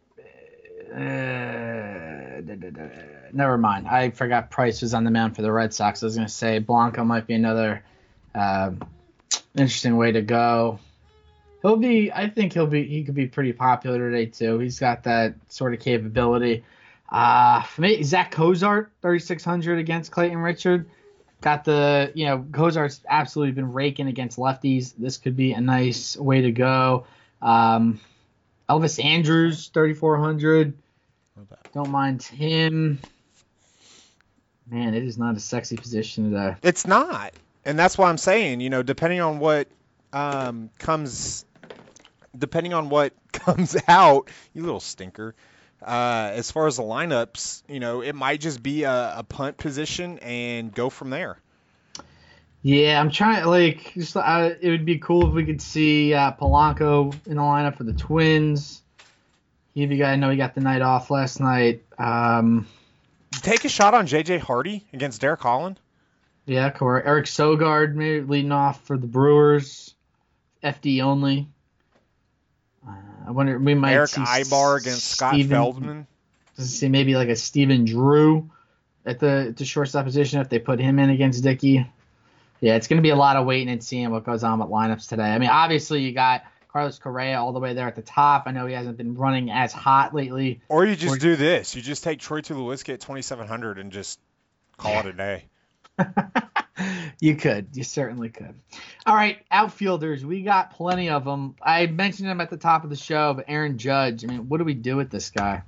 uh, da, da, da, never mind. I forgot Price was on the mound for the Red Sox. I was gonna say Blanco might be another uh, interesting way to go. He'll be. I think he'll be. He could be pretty popular today too. He's got that sort of capability. Uh, for me, Zach Cozart, thirty-six hundred against Clayton Richard. Got the, you know, Cozart's absolutely been raking against lefties. This could be a nice way to go. Um, Elvis Andrews, thirty-four hundred. Don't mind him. Man, it is not a sexy position today. It's not. And that's why I'm saying, you know, depending on what um, comes depending on what comes out, you little stinker. Uh, as far as the lineups, you know, it might just be a, a punt position and go from there. Yeah, I'm trying, like, just uh, it would be cool if we could see uh, Polanco in the lineup for the Twins. He'd be, I know he got the night off last night. Um, Take a shot on J J Hardy against Derek Holland. Yeah, correct. Eric Sogard maybe leading off for the Brewers. F D only. Uh, I wonder, we might Eric see Ibar against Scott Steven, Feldman. Does it see maybe like a Steven Drew at the, at the shortstop position if they put him in against Dickey? Yeah, it's going to be a lot of waiting and seeing what goes on with lineups today. I mean, obviously you got Carlos Correa all the way there at the top. I know he hasn't been running as hot lately. Or you just or, do this. You just take Troy Tulowitzki at twenty-seven hundred and just call it a day. You could. You certainly could. All right, outfielders. We got plenty of them. I mentioned him at the top of the show, but Aaron Judge. I mean, what do we do with this guy?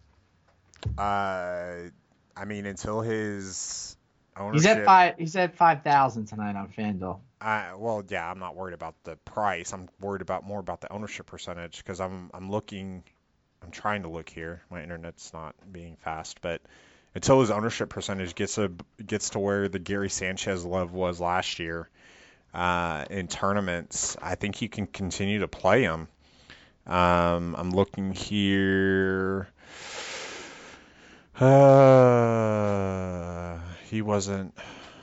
Uh, I mean, until his ownership. He's at five. He's at five thousand tonight on FanDuel. I, well, yeah, I'm not worried about the price. I'm worried about more about the ownership percentage because I'm I'm looking, I'm trying to look here. My internet's not being fast, but until his ownership percentage gets a gets to where the Gary Sanchez love was last year uh, in tournaments, I think you can continue to play him. Um, I'm looking here. Uh, he wasn't.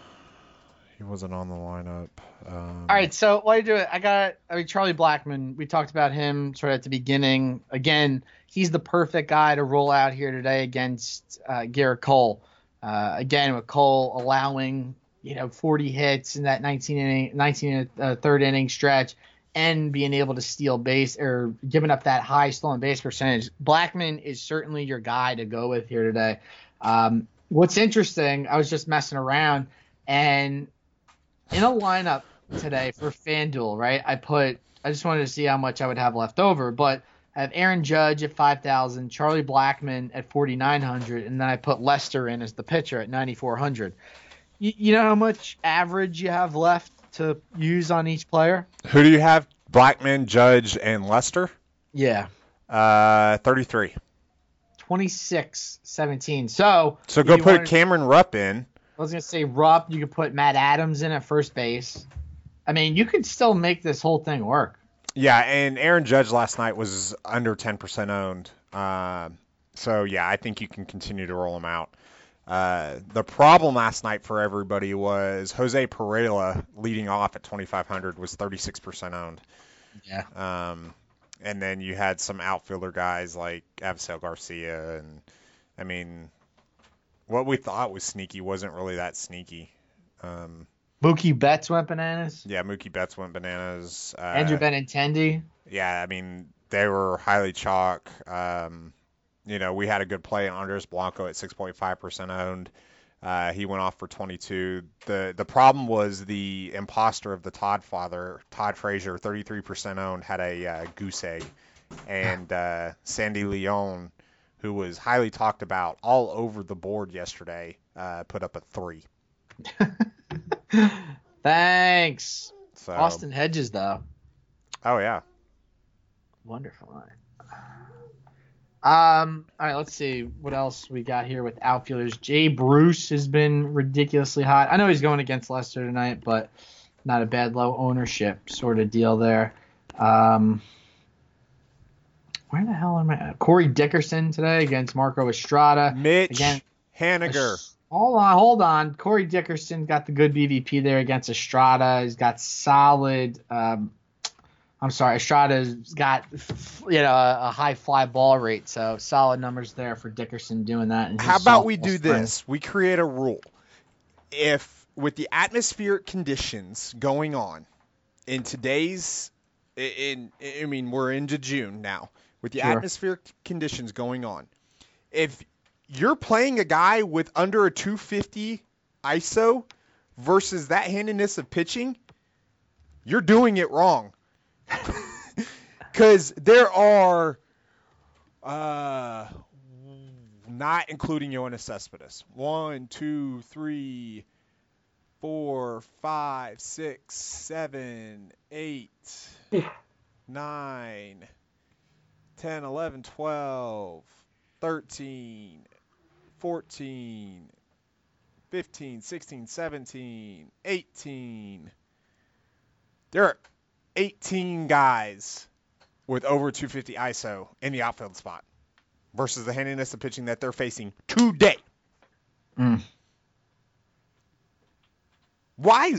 He wasn't on the lineup. Um, All right, so while you do it, I got. I mean, Charlie Blackmon. We talked about him sort of at the beginning. Again, he's the perfect guy to roll out here today against uh, Garrett Cole. Uh, again, with Cole allowing you know forty hits in that nineteen inning, nineteen uh, third inning stretch, and being able to steal base or giving up that high stolen base percentage, Blackmon is certainly your guy to go with here today. Um, what's interesting, I was just messing around and. In a lineup today for FanDuel, right, I put – I just wanted to see how much I would have left over, but I have Aaron Judge at five thousand, Charlie Blackmon at forty-nine hundred, and then I put Lester in as the pitcher at ninety-four hundred. You, you know how much average you have left to use on each player? Who do you have? Blackmon, Judge, and Lester? Yeah. Uh, thirty-three. twenty-six seventeen. So – So go put wanted- Cameron Rupp in. I was going to say Rupp. You could put Matt Adams in at first base. I mean, you could still make this whole thing work. Yeah, and Aaron Judge last night was under ten percent owned. Uh, so, yeah, I think you can continue to roll him out. Uh, the problem last night for everybody was Jose Pereira leading off at twenty-five hundred was thirty-six percent owned. Yeah. Um, and then you had some outfielder guys like Avisel Garcia. And, I mean... What we thought was sneaky wasn't really that sneaky. Um, Mookie Betts went bananas. yeah, Mookie Betts went bananas. Uh, Andrew Benintendi. Yeah, I mean, they were highly chalk. Um, you know, we had a good play on Andres Blanco at six point five percent owned. Uh, he went off for twenty-two. The the problem was the imposter of the Todd father, Todd Frazier, thirty-three percent owned, had a uh, goose egg. And uh, Sandy Leon, who was highly talked about all over the board yesterday, uh, put up a three. Thanks. So, Austin Hedges, though. Oh, yeah. Wonderful. Um. All right, let's see what else we got here with outfielders. Jay Bruce has been ridiculously hot. I know he's going against Lester tonight, but not a bad low ownership sort of deal there. Um, where the hell am I? Corey Dickerson today against Marco Estrada. Mitch Again, Haniger. Hold on, hold on. Corey Dickerson got the good B V P there against Estrada. He's got solid. Um, I'm sorry, Estrada's got you know a, a high fly ball rate, so solid numbers there for Dickerson doing that. In his How about we softball do spring. this? We create a rule. If with the atmospheric conditions going on in today's, in, in I mean we're into June now. With the Sure. atmospheric conditions going on, if you're playing a guy with under a two fifty I S O versus that handedness of pitching, you're doing it wrong. Because there are, uh, not including Yoenis Cespedes, one, two, three, four, five, six, seven, eight, nine, ten, eleven, twelve, thirteen, fourteen, fifteen, sixteen, seventeen, eighteen. There are eighteen guys with over two fifty I S O in the outfield spot versus the handiness of pitching that they're facing today. Mm. Why?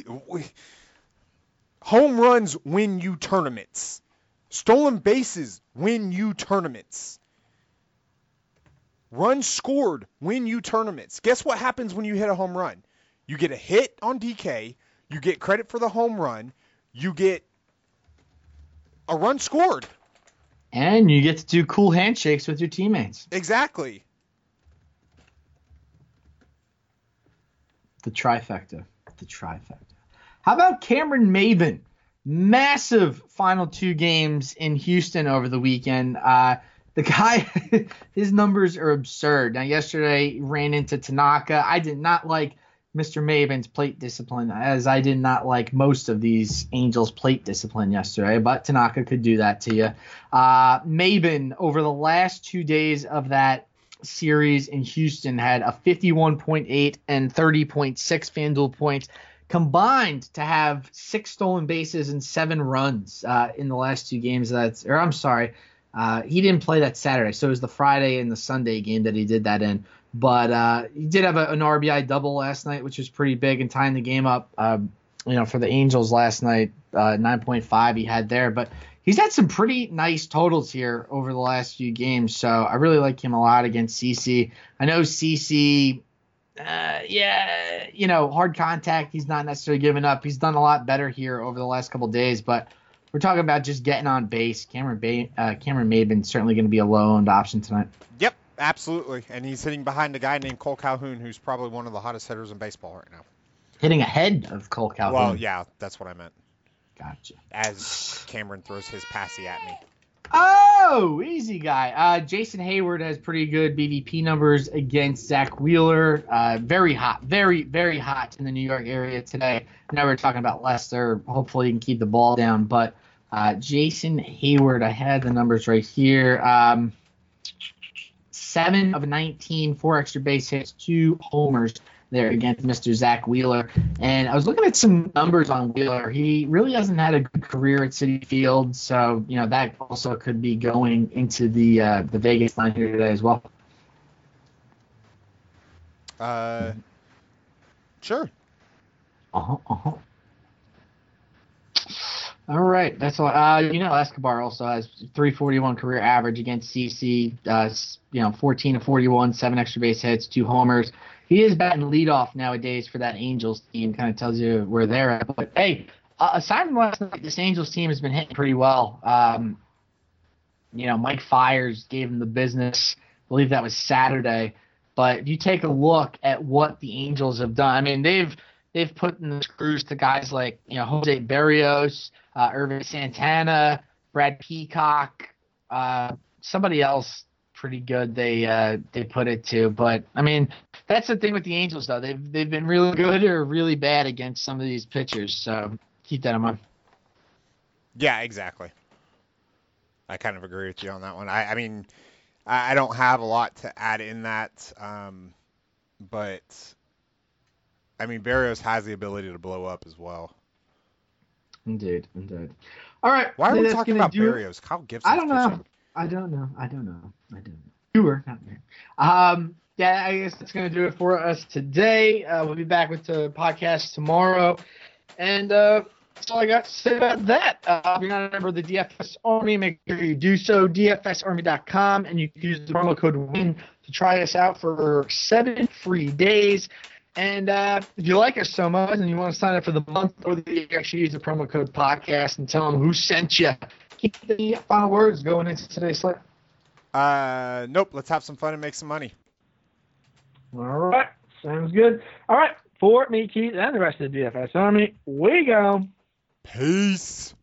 Home runs win you tournaments. Stolen bases win you tournaments. Runs scored win you tournaments. Guess what happens when you hit a home run? You get a hit on D K. You get credit for the home run. You get a run scored. And you get to do cool handshakes with your teammates. Exactly. The trifecta. The trifecta. How about Cameron Maybin? Massive final two games in Houston over the weekend. Uh, the guy, his numbers are absurd. Now, yesterday he ran into Tanaka. I did not like Mister Maybin's plate discipline, as I did not like most of these Angels plate discipline yesterday, but Tanaka could do that to you. Uh, Maybin, over the last two days of that series in Houston, had a fifty-one point eight and thirty point six FanDuel points, combined to have six stolen bases and seven runs uh, in the last two games. That's, or I'm sorry, uh, he didn't play that Saturday, so it was the Friday and the Sunday game that he did that in. But uh, he did have a, an R B I double last night, which was pretty big, and tying the game up, uh, you know, for the Angels last night. Uh, nine point five he had there, but he's had some pretty nice totals here over the last few games. So I really like him a lot against C C. I know C C, uh, yeah, you know, hard contact. He's not necessarily giving up. He's done a lot better here over the last couple of days, but we're talking about just getting on base. Cameron Bay, uh, Cameron Maybin certainly going to be a low-owned option tonight. Yep. Absolutely, and he's hitting behind a guy named Cole Calhoun, who's probably one of the hottest hitters in baseball right now. Hitting ahead of Cole Calhoun. Well, yeah, that's what I meant. Gotcha. As Cameron throws his passy at me. Oh, easy guy. Uh, Jason Hayward has pretty good B V P numbers against Zach Wheeler. Uh, very hot, very, very hot in the New York area today. Now we're talking about Lester. Hopefully he can keep the ball down. But uh, Jason Hayward, I had the numbers right here. Um, seven of nineteen, four extra base hits, two homers there against Mister Zach Wheeler. And I was looking at some numbers on Wheeler. He really hasn't had a good career at Citi Field, so you know that also could be going into the uh, the Vegas line here today as well. Uh, sure. Uh huh. Uh huh. All right, that's all. Uh, you know, Escobar also has three forty-one career average against C C. Uh, you know, fourteen to forty-one, seven extra base hits, two homers. He is batting leadoff nowadays for that Angels team. Kind of tells you where they're at. But hey, uh, aside from last night, this Angels team has been hitting pretty well. Um, you know, Mike Fiers gave him the business. I believe that was Saturday. But if you take a look at what the Angels have done, I mean, they've they've put in the screws to guys like you know Jose Berrios, uh, Irvin Santana, Brad Peacock, uh, somebody else pretty good they uh, they put it to. But I mean, that's the thing with the Angels though. They've they've been really good or really bad against some of these pitchers. So keep that in mind. Yeah, exactly. I kind of agree with you on that one. I, I mean, I, I don't have a lot to add in that, um, but I mean, Berrios has the ability to blow up as well. Indeed, indeed. All right. Why are we that's talking gonna about do it. Barrios? Kyle Gibson. I don't know. I don't know. I don't know. I don't know. You were not there. Um, yeah, I guess that's going to do it for us today. Uh, we'll be back with the podcast tomorrow. And uh, that's all I got to say about that. Uh, if you're not a member of the D F S Army, make sure you do so. D F S army dot com, and you can use the promo code WIN to try us out for seven free days. And uh, if you like us so much and you want to sign up for the month or the year, actually use the promo code podcast and tell them who sent you. Keep the final words going into today's slate. Uh, nope. Let's have some fun and make some money. All right. Sounds good. All right. For me, Keith, and the rest of the D F S Army, we go. Peace.